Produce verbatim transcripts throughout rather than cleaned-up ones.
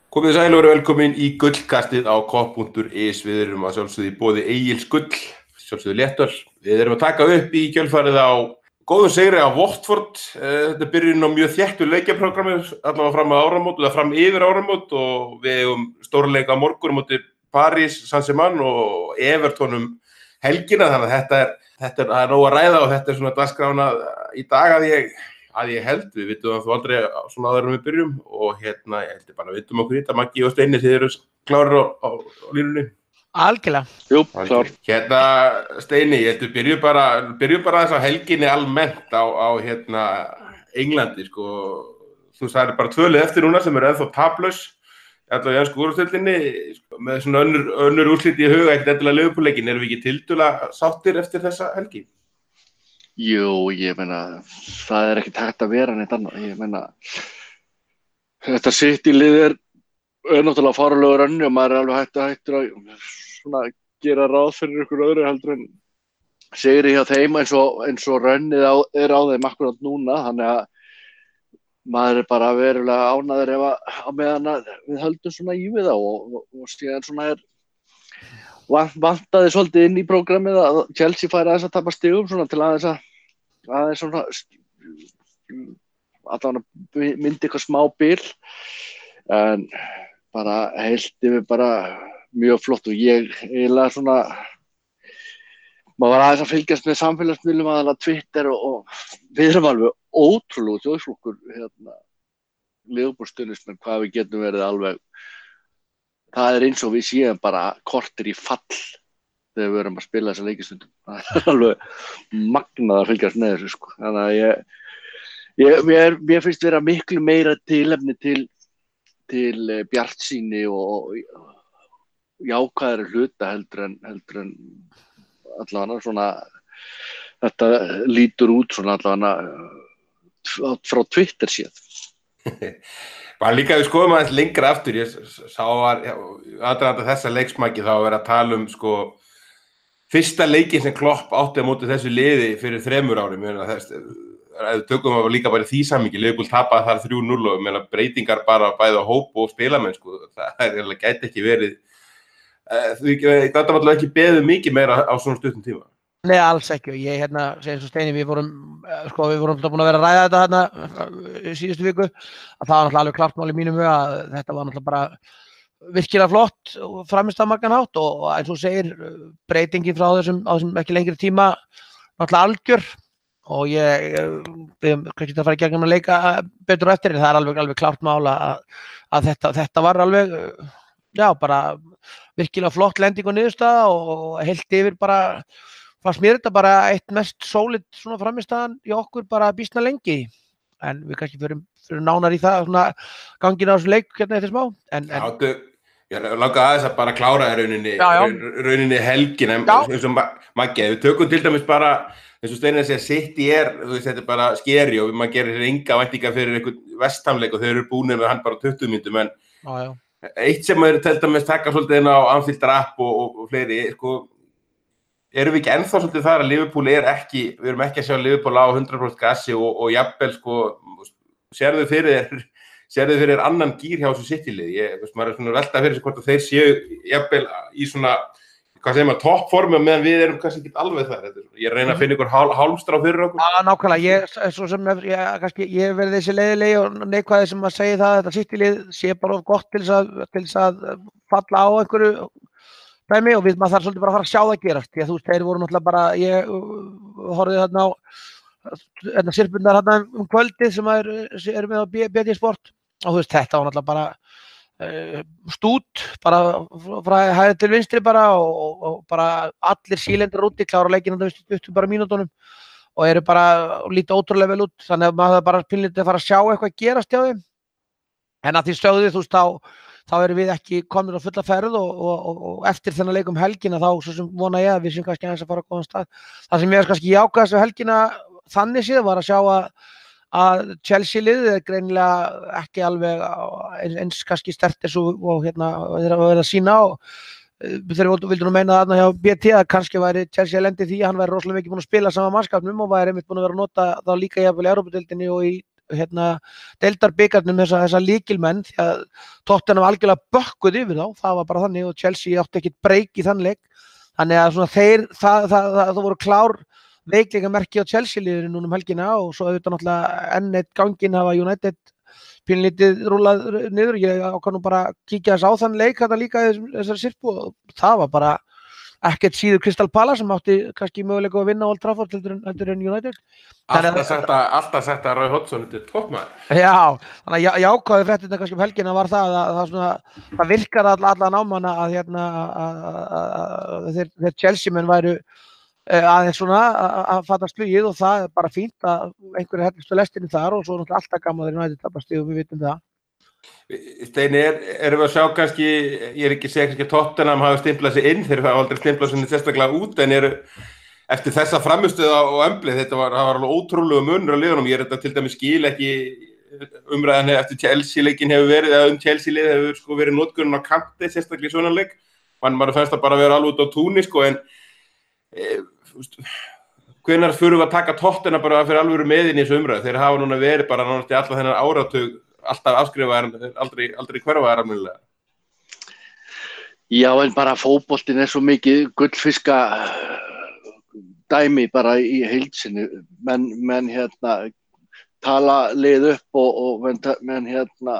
Komið þið sæl og verið velkomin í gullkastið á kopp punktur is. Við erum að sjálfsögðu í boði Egils Gull, sjálfsögðu léttöl. Við erum að taka upp í kjölfarið á góðum sigri á Watford. Þetta byrjun á mjög þéttu leikjaprógrammi, allavega fram að áramót, eða fram yfir áramót, og við eigum stórleik á morgun móti París, Saint-Germain og Everton um helgina, þannig að þetta er, þetta er, það er nóg að ræða og þetta er svona dagskrána í dag að ég að ég held, við vitum að þú aldrei svona áður en við byrjum og hérna, ég heldur bara að vitum okkur í þetta, Maggi og Steini, þið eru klárir á, á, á línunni? Algjörlega. Jú, klár. Hérna, Steini, ég heldur byrjum bara, byrjum bara þess að helginni almennt á, á hérna, Englandi, sko, þú sagðir bara tvö lið eftir núna sem eru ennþá taplaus, allavega í ensku úrvalsdeildinni, sko, með svona önnur, önnur úrslit í huga, ekkert endilega Liverpool-leikinn, erum við ekki tiltölulega sáttir eftir þessa helgi? Jú, ég meina, það er ekkert hægt að vera neitt annað. Ég meina, þetta City-lið er, er náttúrulega fáránlegur önni og maður er alveg hægt að hættur að svona, gera ráð fyrir ykkur öðru heldur en sigri hjá þeim eins og, eins og rönnið á, er á þeim akkurat núna. Þannig að maður er bara verulega ánæður ef að, að meðan að við höldum svona í við það og, og, og síðan svona er vantaði svolítið inn í prógrammið að Chelsea færi aðeins að tapa stigum svona til aðeins að aðeins svona allavega myndi eitthvað smá bil en bara heilt yfir bara mjög flott og ég eiginlega svona maður var aðeins að fylgjast með samfélagsmiðlum aðalega Twitter og, og við erum alveg ótrúlega þjóðflokkur hérna Liverpool-stuðningsmenn hvað við getum verið alveg það er eins og við séum bara korter í fall þegar við erum að spila þessa leikistundum. Það er alveg magnað að fylgjast með þessu, sko. Þannig að ég, ég mér, mér finnst vera miklu meira tilefni til, til bjartsýni og, og jákvæðari hluta heldur en, heldur en allavega svona, þetta lítur út svona allavega frá Twitter séð. Bara líka við skoðum aðeins lengra aftur, ég sá var aðdraganda þessa leiksmæki þá að vera að tala um sko fyrsta leikin sem Klopp átti á móti þessu liði fyrir þremur árum, ég meina þess, ef við tökum við líka bara í því samhengi, Liverpool tapaði þar þrjú núll og ég meina breytingar bara bæði á hóp og spilamenn sko, það er eiginlega gæti ekki verið, því þetta var alltaf ekki beðið mikið meira á svona stuttum tíma. Nei, alls ekki og ég hérna, segir svo Steini, við vorum, sko, við vorum búin að vera að ræða þetta hérna síðustu viku, að það var náttúrulega alveg klart mál í mínum huga að þetta var náttúrulega bara virkilega flott og framist á margan hátt og eins og segir breytingin frá þessum, á þessum ekki lengri tíma náttúrulega algjör og ég, við kannski það fara í gegnum að leika betur og eftir en það er alveg, alveg klart mál að, að þetta, þetta var alveg, já, bara virkilega flott lending og niðurstaða og heilt yfir bara fannst mér þetta bara eitt mest sólid svona frammistaðan í okkur bara býsna lengi en við kannski fyrir, fyrir nánar í það svona gangin á þessu leik hérna eftir smá en, en... Já, ég langaði aðeins að bara klára í rauninni, já, já. rauninni helgin en eins og Maggi, við tökum til dæmis bara eins og Steinar segja, City er þú veist, þetta er bara skeri og maður gerir enga væntingar fyrir einhvern West Ham-leik og þeir eru búnir með hann bara tuttugu mínútum en já, já. eitt sem er til dæmis taka svolítið inn á Anfield Wrap og, og, og fleiri, sko erum við ekki ennþá svolítið þar að Liverpool er ekki, við erum ekki að sjá Liverpool á hundrað prósent gassi og, og jafnvel sko, sérðu fyrir, sérðu fyrir annan gír hjá þessu City-lið, ég, veist, maður er svona velta fyrir sig hvort að þeir séu jafnvel í svona, hvað segir maður, toppformi meðan við erum kannski ekki alveg þar, ég er að reyna að finna ykkur hál, hálmstrá fyrir okkur. Já, nákvæmlega, ég, svo sem, ég, kannski, ég verði þessi leiðilegi og neikvæði sem að segja það, þetta City-lið sé bara of gott til þess að, til þess að falla á einhverju dæmi og við maður þarf svolítið bara að fara að sjá það gerast því að þú veist, þeir voru náttúrulega bara ég uh, horfði þarna á þarna sirpurnar þarna um kvöldið sem er, er með á B T Sport og þú veist, þetta var náttúrulega bara uh, stút, bara frá hægri til vinstri bara og, og, og bara allir sílendur úti klára leikinn á þetta bara mínútonum og eru bara og líta ótrúlega vel út, þannig að maður bara pínlítið að fara að sjá eitthvað gerast hjá þeim en að því stöðu þú veist, þá þá erum við ekki komnir á fulla ferð og, og, og, og eftir þennan leik um helgina þá svo sem vona ég að við séum kannski aðeins að fara á góðan stað. Það sem ég er kannski jákvæð þessu helgina þannig séð var að sjá að, að Chelsea-liðið er greinilega ekki alveg eins, eins kannski sterkt eins og, og hérna þeir hafa verið að sýna og þeir vildu nú meina þarna hjá B T að kannski væri Chelsea að lendi því að hann væri rosalega mikið búinn að spila sama mannskapnum og væri einmitt búinn að vera að nota þá líka jafnvel í Evrópudeildinni og í hérna deildarbikarnum þessa, þessa lykilmenn því að Tottenham algjörlega bökkuð yfir þá, það var bara þannig og Chelsea átti ekkert breyk í þann leik. Þannig að svona þeir, það, það, það, það voru klár veikleikamerki á Chelsea-liðinu núna um helgina og svo auðvitað náttúrulega enn eitt ganginn hafa United pínlítið rúlað niður. Ég ákvað nú bara að kíkja þess á þann leik þetta líka þessari sirpu og það var bara ekkert síður Crystal Palace sem átti kannski möguleika að vinna á Old Trafford heldur en, heldur en United. Alltaf sagt að, alltaf sagt að Roy Hodgson er toppmaður. Já, þannig að já, jákvæðu fréttirnar kannski um helgina var það að, að það, svona, það virkar all, allan á manna að, hérna, að, að, að þeir, þeir Chelsea-menn væru aðeins svona að fatta slugið og það er bara fínt að einhverju hellistu lestinni þar og svo náttúrulega alltaf gaman þeir United tapast og við vitum það. Steini, er, erum við að sjá kannski, ég er ekki segja kannski að Tottenham hafi stimplað sig inn, þeir hafa aldrei stimplað sig sérstaklega út, en eru eftir þessa framistöðu á Ömblið, þetta var, var alveg ótrúlega munur á liðunum, ég er þetta til dæmis skil ekki umræðan eftir Chelsea-leikin hefur verið, eða um Chelsea-lið hefur sko verið notkurinn á kanti, sérstaklega í svona leik, mann maður fannst það bara vera alveg út á túni sko, en e, hvenær fyrir við að taka Tottenham bara fyrir alvöru meðin í þessu umræðu, þeir hafa núna verið bara náttúrulega í alla þennan áratug alltaf afskrifaðar, aldrei, aldrei hverfaðar almennilega. Já, en bara fótboltinn er svo mikið gullfiska dæmi bara í heild sinni. Menn, menn hérna tala lið upp og, og menn, menn hérna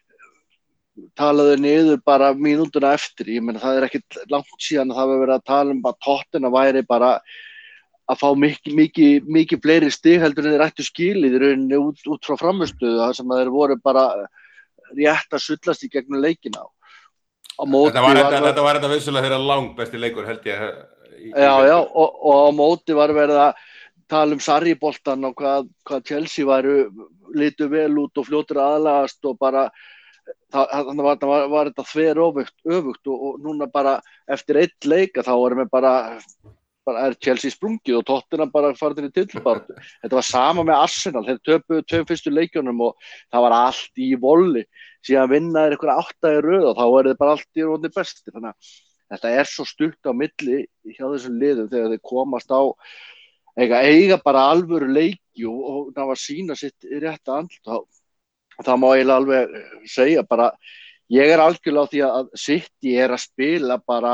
talaðu niður bara mínútuna eftir. Ég meina það er ekkert langt síðan að það var verið að tala um að Tottenham væri bara að fá mikið, mikið, mikið fleiri stig heldur en þeir ættu skilið í rauninni út, út frá frammistöðu, þar sem þeir voru bara rétt að sullast í gegnum leikina. Á móti þetta var var, þetta, þetta var þetta vissulega þeirra langbesti leikur held ég. Í, já, já, og, og á móti var verið að tala um Sarri-boltan og hvað, hvað Chelsea væru litu vel út og fljótur aðlagast og bara þannig var, var, var þetta þver öfugt, öfugt og, og núna bara eftir eitt leika þá varum við bara bara er Chelsea sprungið og Tottenham bara farið inn í titilbaráttu. Þetta var sama með Arsenal, þeir töpuðu tveim fyrstu leikjunum og það var allt í volli, síðan vinna þeir einhverja átta í röð og þá er þeir bara allt í rótni bestir. Þannig að þetta er svo stutt á milli hjá þessum liðum þegar þeir komast á eiga, eiga bara alvöru leiki og, og það var sína sitt rétta andlut. Það má eiginlega alveg segja bara, ég er algjörlega á því að City er að spila bara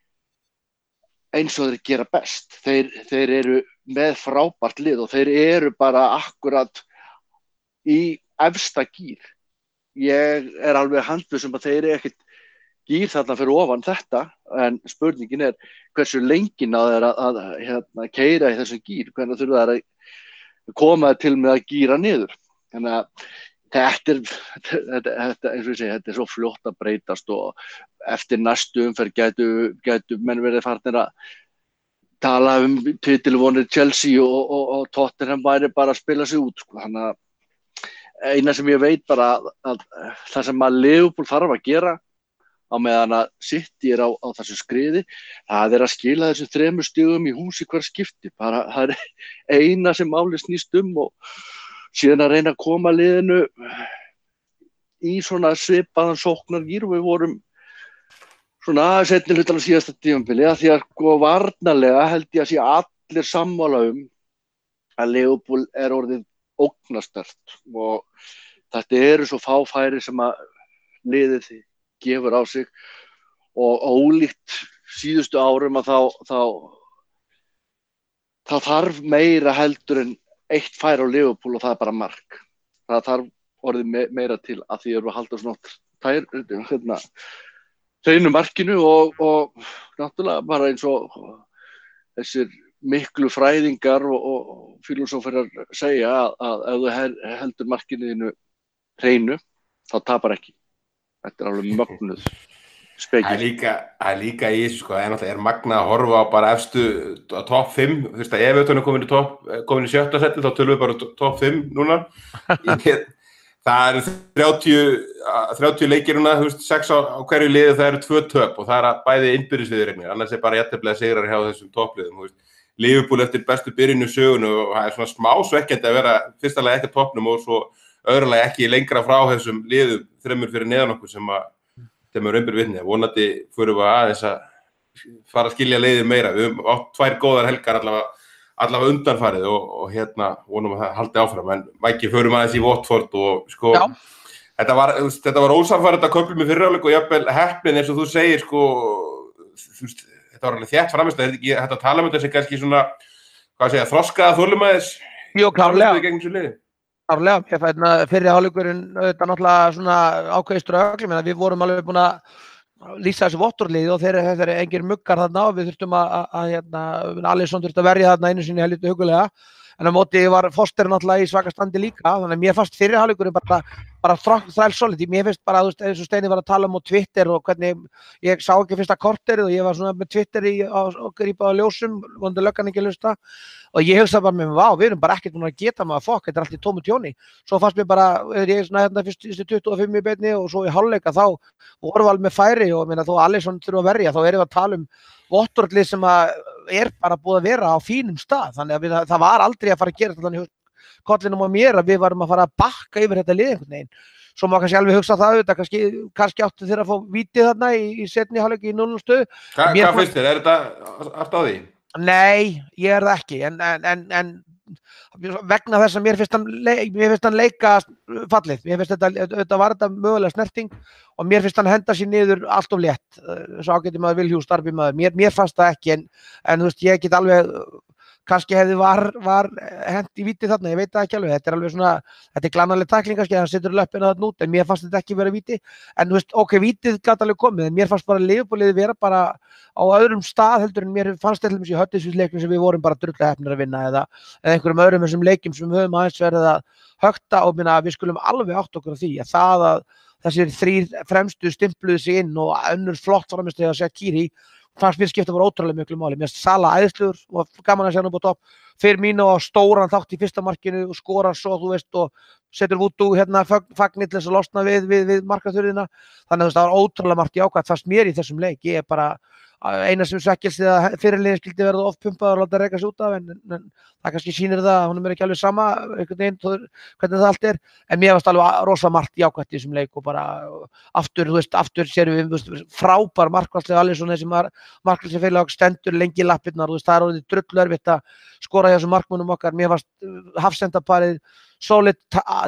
eins og þeir gera best. Þeir, þeir eru með frábært lið og þeir eru bara akkurat í efsta gír. Ég er alveg handviss um að þeir eru ekkert gír þarna fyrir ofan þetta, en spurningin er hversu lengi ná þeir að, að, að hérna, keyra í þessum gír, hvernig þurfa þeir að koma til með að gíra niður. Þannig að þetta er, þetta, þetta, eins og ég segi, þetta er svo fljótt að breytast og eftir næstu umferð gætu, gætu menn verið farnir að tala um titilvonir Chelsea og, og, og Tottenham væri bara að spila sig út. Sko. Þannig að eina sem ég veit bara að, að það sem að Liverpool þarf að gera á meðan að City er á, á þessu skriði, það er að skila þessu þremur stigum í hús í hver skipti. Bara, það er eina sem máli snýst um og síðan að reyna að koma liðinu í svona svipaðan sóknargír og við vorum svona aðeins einnig hlutan á síðasta tímabili að því að sko varnarlega held ég að sé allir sammála um að Liverpool er orðið ógnastert og þetta eru svo fá færi sem að liðið gefur á sig og ólíkt síðustu árum að þá, þá, þá þarf meira heldur en eitt færi á Liverpool og það er bara mark. Það þarf orðið me meira til að því eru að halda svona tær, hérna, hreinu markinu og, og náttúrulega bara eins og þessir miklu fræðingar og, og filósóferar segja að, að ef þú heldur markinu þínu hreinu, þá tapar ekki. Þetta er alveg mögnuð speki. Það er líka, það er líka í þessu, sko, það er magna að horfa á bara efstu á topp fimm, þú veist að ef Everton er komin í, top, komin í sjötta seti, þá tölum við bara topp fimm núna. Það eru þrjátíu, þrjátíu leikir núna, þú veist, sex á, á hverju liði, það eru tvö töp og það er bæði innbyrðisviðuregnir, annars er bara jafnteflilega sigrar hjá þessum toppliðum, þú veist. Liverpool eftir bestu byrjunu sögunu og það er svona smá svekkjandi að vera fyrstalega ekki á toppnum og svo öðrulega ekki lengra frá þessum liðum þremur fyrir neðan okkur sem að þeim er raunbyrð vitni. Vonandi fyrir við aðeins að fara að skilja leiðir meira. Við höfum átt tvær góðar helgar allavega allavega undanfarið og, og hérna vonum að það haldi áfram, en Maggi förum aðeins í Watford og sko Já. þetta var, þetta var ósamfærið að köflum í fyrri hálfleik og jafnvel heppnin eins og þú segir sko, þú veist, þetta var alveg þétt framist, þetta er ekki hægt að tala um þetta sem kannski svona, hvað segja, þroskaða þolinmæðis. Jú, klárlega. Gegn þessu liði. Klárlega, ég fæði fyrri hálfleikurinn þetta náttúrulega svona ákveðið ströggl, ég meina við vorum alveg búin að lýsa þessu Watford-liði og þeir eru engir muggar þarna og við þurftum að, að, að hérna, Alisson þurfti að verja þarna einu sinni helviti hugulega, en á móti var Foster náttúrulega í svaka standi líka, þannig að mér fannst fyrri hálfleikurinn bara bara þræl solid, mér finnst bara, þú veist, eins og Steini var að tala um á Twitter og hvernig ég sá ekki fyrsta korterið og ég var svona með Twitter í og grípa á ljósum, vonandi löggan ekki hlusta og ég hugsaði bara með mig, vá, við erum bara ekkert búin að geta maður, fokk, þetta er allt í tómu tjóni. Svo fannst mér bara, ég svona hérna fyrst tuttugu og fimm í beinni og svo í hálfleika þá vorum við alveg með færi og minna þó Alisson þurfa að verja, þá erum við að tala um Watford-lið sem að er bara búið að vera á fínum stað, þannig að við, það var aldrei að fara að gera þetta kollinum á mér að við varum að fara að bakka yfir þetta lið einhvern veginn. Svo má kannski alveg hugsa það auðvitað, kannski, kannski áttu þeir að fá vítið þarna í, í seinni hálfleik í núll núll stöðu. Hva, hvað finnst þér? Er þetta allt á því? Nei, ég er það ekki, en, en, en, en vegna þess að mér finnst hann, mér finnst hann leika fallið, mér finnst þetta, þetta var þetta mögulega snerting og mér finnst hann henda sér niður allt of létt, svo ágæti maður Vilhjús starfi maður, mér, mér fannst það ekki, en, en þú veist, ég get alveg kannski hefði var, var hent í víti þarna, ég veit það ekki alveg, þetta er alveg svona, þetta er glanaleg tækling kannski, hann setur löppina þarna út, en mér fannst þetta ekki vera víti, en þú veist, ok, vítið gat alveg komið, en mér fannst bara Liverpool-liðið vera bara á öðrum stað heldur en mér fannst til dæmis í Huddersfield-leiknum sem við vorum bara drullu heppnir að vinna eða, eða einhverjum öðrum þessum leikjum sem við höfum aðeins verið að högta og minna, við skulum alveg átt okkur á því að það að þessir þrír fremstu stimpluðu sig inn og önnur flott framistæði að Shaqiri fannst mér skipta bara ótrúlega miklu máli. Mér finnst Salah æðislegur og gaman að sjá hann upp á topp. Firmino á stóran þátt í fyrsta markinu og skorar svo, þú veist, og setur Voodoo hérna fagnir til þess að losna við, við, við markaþurðina. Þannig að það var ótrúlega margt jákvætt fannst mér í þessum leik. Ég er bara eina sem svekkjast að fyrirliðin skildi verða oft pumpaður og láta reka sig út af, en, en það kannski sýnir það að honum er ekki alveg sama einhvern veginn hvernig það allt er, en mér varst alveg rosa margt jákvætt í þessum leik og bara aftur, þú veist, aftur sérum við, þú veist, frábær markvarslega Alisson, þessi markvarslega félag stendur lengi í lappirnar, þú veist, það er orðið drullu erfitt að skora hjá þessum markmönnum okkar, mér varst hafsendaparið solid,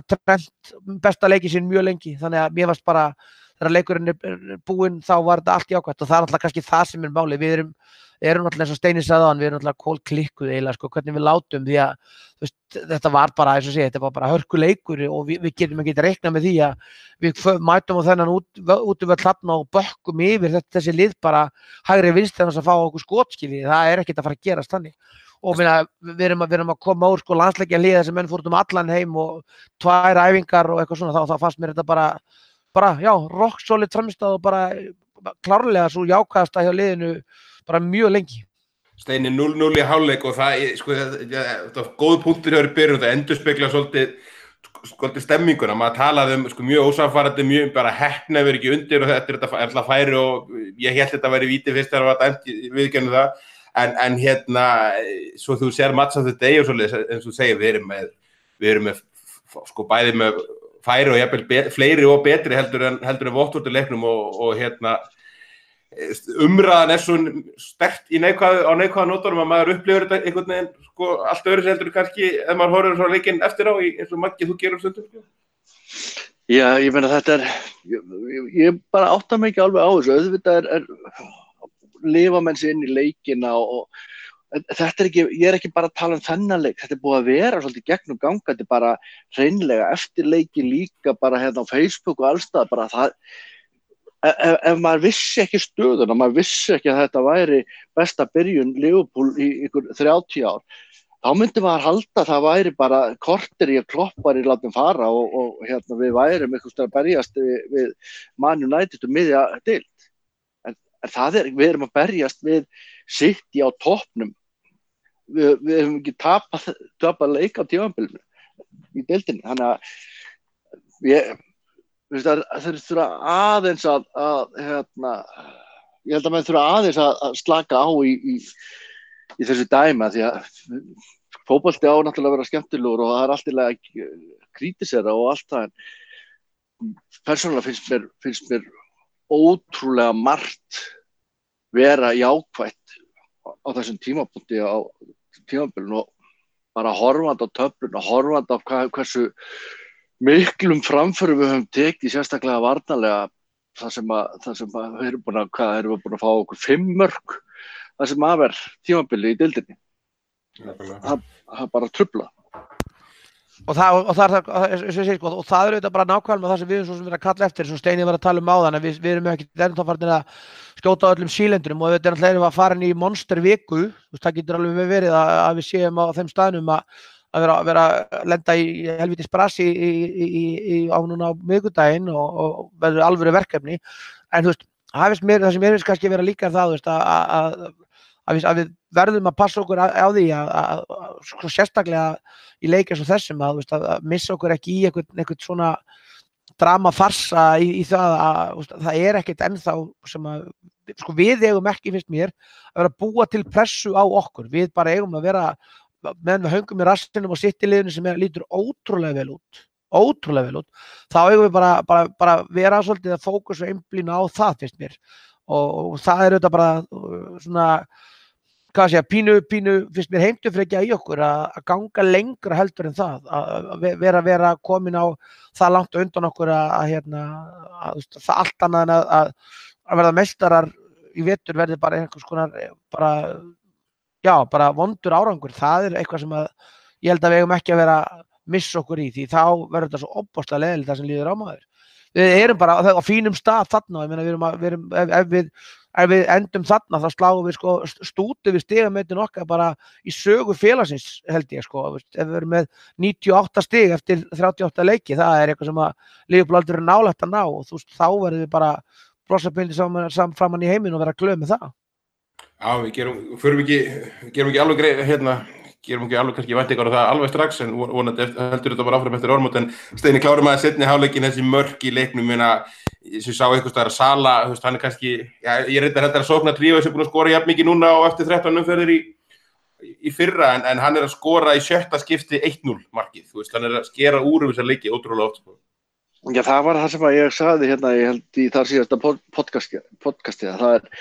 Trent besta leikið sín mjög lengi, þannig að mér varst bara þegar leikurinn er búinn þá var þetta allt jákvætt og það er náttúrulega kannski það sem er máli, við erum, erum náttúrulega eins og Steini sagði á hann, við erum náttúrulega kólklikkuð eiginlega sko, hvernig við látum því að veist, þetta var bara, eins og sé, þetta var bara hörkuleikur og við, við getum ekki reiknað með því að við mætum á þennan út, út um að hlapna og bökkum yfir þetta, þessi lið bara hægri vinst þess að fá okkur skotskilji, það er ekkert að fara að gerast þannig. Og minna, við, erum að, við erum að koma úr sko, landsleikja liða sem menn fór um allan heim og tvær æfingar og eitthvað svona, þá, þá fannst mér þetta bara bara, já, rock solid framistæð og bara klárlega svo jákvæðasta hjá liðinu bara mjög lengi. Steini núll núll í hálfleik og það, sko, það var góð punktur hjá í byrjun, það endurspegla svolítið, svolítið stemminguna, maður talaði um sko, mjög ósamfærandi, mjög bara heppna verið ekki undir og þetta er alltaf færi og ég held þetta væri víti fyrst þegar það var dæmt, viðurkennu það, en, en hérna, svo þú sér match of the day og svolítið, eins og þú segir, við erum með, við erum með, sko, bæði með færi og jafnvel fleiri og betri heldur en, heldur en Watford leiknum og, og hérna umræðan er svo sterkt í neikvæðu, á neikvæða nótunum að maður upplifir þetta einhvern veginn sko, allt öðru heldur kannski ef maður horfir svo leikinn eftir á í, eins og Maggi þú gerur stundum sko. Já, ég meina þetta er ég, ég bara átta mig ekki alveg á þessu auðvitað er, er lifa menn sér inn í leikina og, og þetta er ekki, ég er ekki bara að tala um þennan leik, þetta er búið að vera svolítið gegnum ganga, þetta er bara hreinlega eftir leiki líka bara hérna á Facebook og allstað, bara það, ef, ef maður vissi ekki stöðuna, maður vissi ekki að þetta væri besta byrjun Liverpool í ykkur þrjátíu ár, þá myndi maður halda að það væri bara korter í að kloppar í látum fara og, og hérna við værum eitthvað stund að berjast við, við Man United og miðja deild, en, en það er, við erum að berjast við City á toppnum. Við, við hefum ekki tapað, tapað leik á tímabilinu í deildinni, þannig að ég, veist, það þurfa aðeins að, að hérna, ég held að maður þurfa aðeins að, að slaka á í, í, í þessu dæma því að fótbolti á náttúrulega að vera skemmtilegur og það er alltaf að kritisera og allt það, en persónulega finnst mér, finnst mér ótrúlega margt vera jákvætt á þessum tímapunkti á tímabilinu og bara horfandi á töfluna, horfandi á hvað, hversu miklum framförum við höfum tekið sérstaklega varnarlega þar sem að, þar sem að við erum búin að, hvað erum við búin að fá okkur fimm mörk þar sem að er tímabili í deildinni. Það, það bara trufla. Og það, og það, og það, og það, sko, og það er auðvitað bara nákvæmlega það sem við erum svo sem við erum að kalla eftir, sem Steini var að tala um áðan, að við, við erum ekki ennþá farin að skjóta á öllum sílendurum og þetta er náttúrulega að fara inn í monsterviku, það getur alveg verið að, að við séum á þeim staðnum að, að vera, vera að lenda í helvítis brasi í, í, í, í, á núna á miðvikudaginn og, og verður alvöru verkefni, en þú veist, það, mér, það sem mér finnst kannski vera líka það, þú veist, að, að, að, við, að við verðum að passa okkur á, á því að, að, að, að sérstaklega í leik eins og þessum að, veist, að missa okkur ekki í einhvern, einhvern svona dramafarsa í, í það að veist, það er ekkert ennþá sem að sko, við eigum ekki, finnst mér, að vera að búa til pressu á okkur. Við bara eigum að vera meðan við höngum í rassinum og sitt í liðinu sem er, lítur ótrúlega vel út, ótrúlega vel út, þá eigum við bara, bara, bara vera svolítið að fókusa og einblína á það, finnst mér. Og, og það er auðvitað bara svona hvað sé að pínu, pínu, finnst mér heimtufrekja í okkur að, að ganga lengra heldur en það, að vera, vera komin á það langt undan okkur að, að hérna, að, það allt annað en að, að, að verða meistarar í vetur verði bara einhvers konar, bara, já, bara vondur árangur, það er eitthvað sem að ég held að við eigum ekki að vera að missa okkur í, því þá verður þetta svo óbáslega leiðilegt það sem líður á maður. Við erum bara á, á fínum stað þarna, ég meina við erum að, við erum, ef, ef við ef við endum þarna þá sláum við sko stúti við stigametin okkar bara í sögu félagsins held ég sko, ef við erum með níutíu og átta stig eftir þrjátíu og átta leiki, það er eitthvað sem að Liverpool aldrei er nálægt að ná og þú veist þá verðum við bara blossapildi saman, saman framan í heiminn og vera glöð með það. Já, við gerum, förum ekki, gerum ekki alveg greið, hérna, gerum ekki alveg kannski væntingar á það alveg strax en vonandi heldur þetta bara áfram eftir ormót en Steini klárum að setni hálfleikin þessi mörk í leiknum minna sem sá eitthvað staðar að Sala, þú veist, hann er kannski, já, ég reyndar heldur að Sóknar Tríó sem er búin að skora jafn mikið núna og eftir þrettán umferðir í, í fyrra, en, en hann er að skora í sjötta skipti eitt núll markið, þú veist, hann er að skera úr um þessa leiki ótrúlega oft. Já, það var það sem að ég sagði hérna, ég held í þar síðasta podcasti, podcasti það er,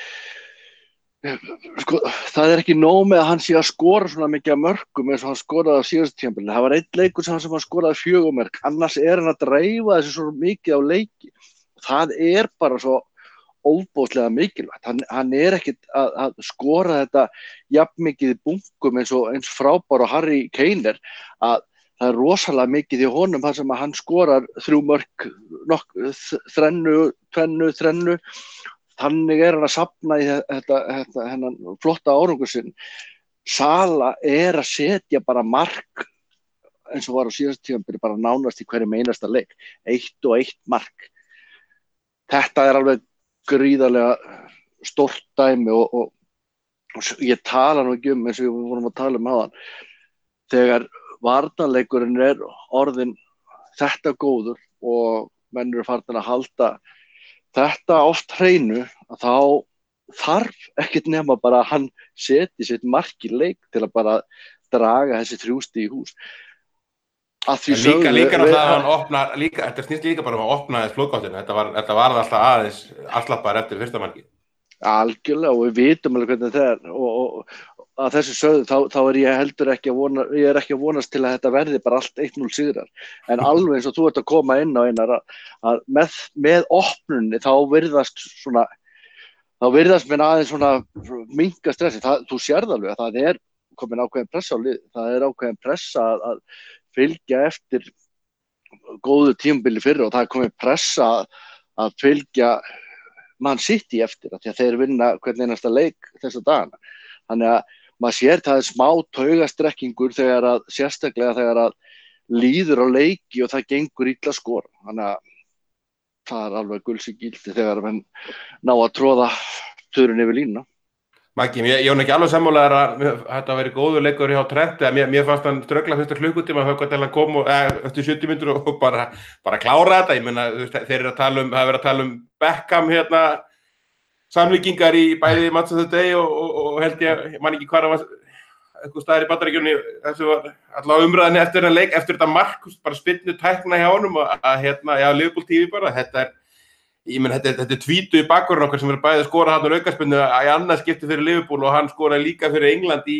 sko, það er ekki nóg með að hann sé að skora svona mikið af mörkum eins og hann skoraði á síðasta tímabilinu, það var einn leikur sem hann, sem hann skoraði fjögur mörk, annars er hann að dreifa þessu svo mikið á leiki. Það er bara svo óbóðslega mikilvægt. Hann, hann er ekkit að, að skora þetta jafn mikið í bunkum eins og eins frábár og Harry Kane er að það er rosalega mikið í honum þar sem að hann skorar þrjú mörk, nokk, þrennu, tvennu, þrennu. Þannig er hann að safna í þetta, þetta hennan flotta árangur sinn. Sala er að setja bara mark eins og var á síðasta tímabili bara nánast í hverjum einasta leik. Eitt og eitt mark. Þetta er alveg gríðarlega stórt dæmi og, og, og ég tala nú ekki um eins og við vorum að tala um áðan. Þegar varnarleikurinn er orðin þetta góður og menn eru farin að halda þetta oft hreinu að þá þarf ekkert nema bara að hann seti sitt mark í leik til að bara draga þessi þrjústi í hús. Líka, sögðu, líka við, að hann opna, líka, þetta snýst líka bara um að opna þess flóðgáttinu, þetta var, þetta var alltaf aðeins alltaf eftir fyrsta marki. Algjörlega og við vitum alveg hvernig það er og, og, og að þessu sögðu þá, þá er ég heldur ekki að vona, ég er ekki að vonast til að þetta verði bara allt eitt núll sigrar, en alveg eins og þú ert að koma inn á einar að, að með, með opnunni þá virðast svona, þá virðast minn aðeins svona minnka stressi, það, þú sérð alveg að það er komin ákveðin pressa á lið, það er ákveðin pressa að, að fylgja eftir góðu tímabili fyrir og það er komið pressa að fylgja Man City eftir því að þeir vinna hvern einasta leik þessa dagana. Þannig að maður sér það er smá taugastrekkingur þegar að sérstaklega þegar að líður á leiki og það gengur illa skora. Þannig að það er alveg gulls í gildi þegar menn ná að tróða turinn yfir línuna. Maggi, ég, ég var ekki alveg sammálaður að þetta væri góður leikur hjá Trent, mér, mér fannst hann ströggla fyrsta klukkutíma þá til hann kom og, eh, eftir sjötíu mínútur og bara, bara klára þetta, ég meina þeir eru að tala um, það er verið að tala um Beckham hérna, samlíkingar í bæði Match of the Day og, og, og held ég, ég man ekki hvað það var eitthvað staðar í Bandaríkjunni, þessu var allavega umræðinni eftir þennan leik, eftir þetta mark, bara spynnu tækna hjá honum og að hérna, já, Liverpool T V bara, þetta er Ég menn, þetta, þetta er tvítu í bakvörðun okkar sem er bæði að skora hann og aukaspinnu í annað skipti fyrir Liverpool og hann skoraði líka fyrir England í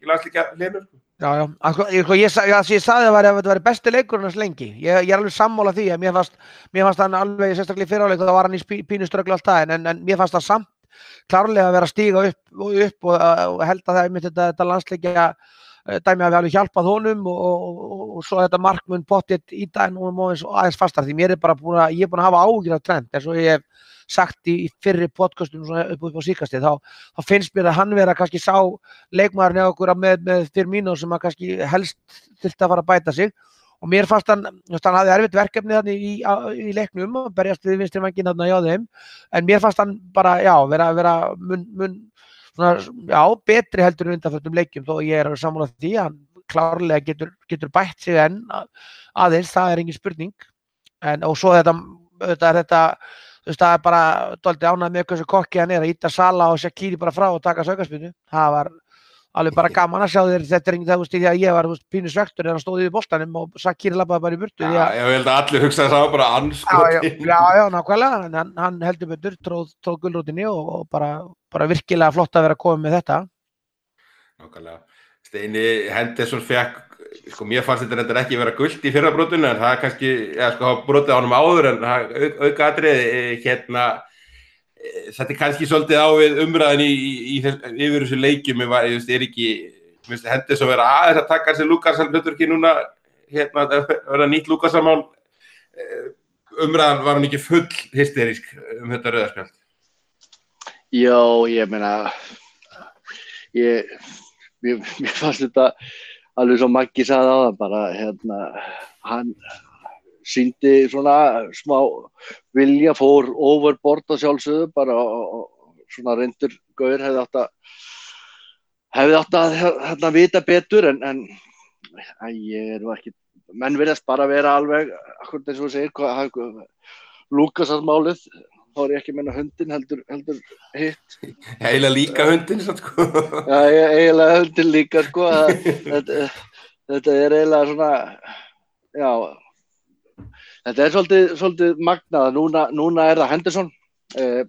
í landsleikja hliðinu. Já, já, sko, ég, sko, ég, sa- já, ég sagði að þetta væri besti leikurinn hans lengi. Ég, ég er alveg sammála því að mér fannst, mér fannst hann alveg sérstaklega í fyrra áleik, þá var hann í spí- pínu ströggli alltaf, en, en, en mér fannst það samt klárlega að vera að stíga upp og upp og, og held að það einmitt þetta, þetta landsleikja eh, dæmi hafi alveg hjálpað honum og, og, og, og svo þetta markmun pottið í dag nú aðeins, aðeins fastar því mér er bara búin að, ég er búin að hafa áhyggjur af Trent eins og ég hef sagt í, í fyrri podcastum svona upp, upp á síkastið, þá, þá finnst mér að hann vera kannski sá leikmaðurinn hjá okkur með, með Firmino sem að kannski helst þyrfti að fara að bæta sig og mér fannst hann, þú veist, hann hafði erfitt verkefni þarna í, í, í leiknum að berjast við vinstri vænginn þarna hjá þeim en mér fannst hann bara, já, vera, vera mun, mun, svona, já, betri heldur en undanförnum leikjum þó ég er að sammála því að hann klárlega getur, getur bætt sig enn aðeins, það er engin spurning en, og svo þetta, þetta er þetta þú veist, það er bara dálítið ánægð með hversu kokki hann er að ýta Sala og Shaqiri bara frá og taka saukaspyrnu. Það var alveg bara gaman að sjá þér, þetta er engin það, þú veist, því að ég var, þú veist, pínu svektur þegar hann stóð yfir boltanum og Shaqiri labbaði bara í burtu. Já, ég held að allir hugsaði það bara Já, já, anskotin. já, já, nákvæmlega, en hann, hann heldur betur, tróð, tróð gulrótinni og, og bara, bara virkilega flott að vera að koma með þetta. Nákvæmlega. Steini Henderson fekk, sko mér fannst þetta reyndar ekki vera gult í fyrra brotinu en það er kannski, eða sko hafa brotið á honum áður en það au, auka atriði hérna, e, þetta er kannski svolítið á við umræðin í, í, í þess, yfir þessu leikjum, ég veist, er ekki, minnst Henderson vera aðeins að taka þessi Lukasen hlutverki núna, hérna, það verða nýtt Lukasen-mál, e, umræðan var hann ekki full hysterísk um þetta rauðarspjald. Já, ég meina, ég, mér, mér fannst þetta alveg svo Maggi sagði á það bara, hérna, hann sýndi svona smá vilja, fór overboard á sjálfsögðu bara og, og svona reyndur gaur hefði átt að, hefði átt að hérna vita betur en, en æ, ég er nú ekki, menn virðast bara vera alveg, akkurat eins og þú segir, hvað, Lúkasarmálið, þá er ég ekki að meina hundinn, heldur, heldur hitt. Eiginlega líka hundinn, svo sko. Já, ég, eiginlega hundinn líka, sko. Þetta, þetta er eiginlega svona, já, þetta er svolítið, svolítið magnað. Núna, núna er það Henderson eh,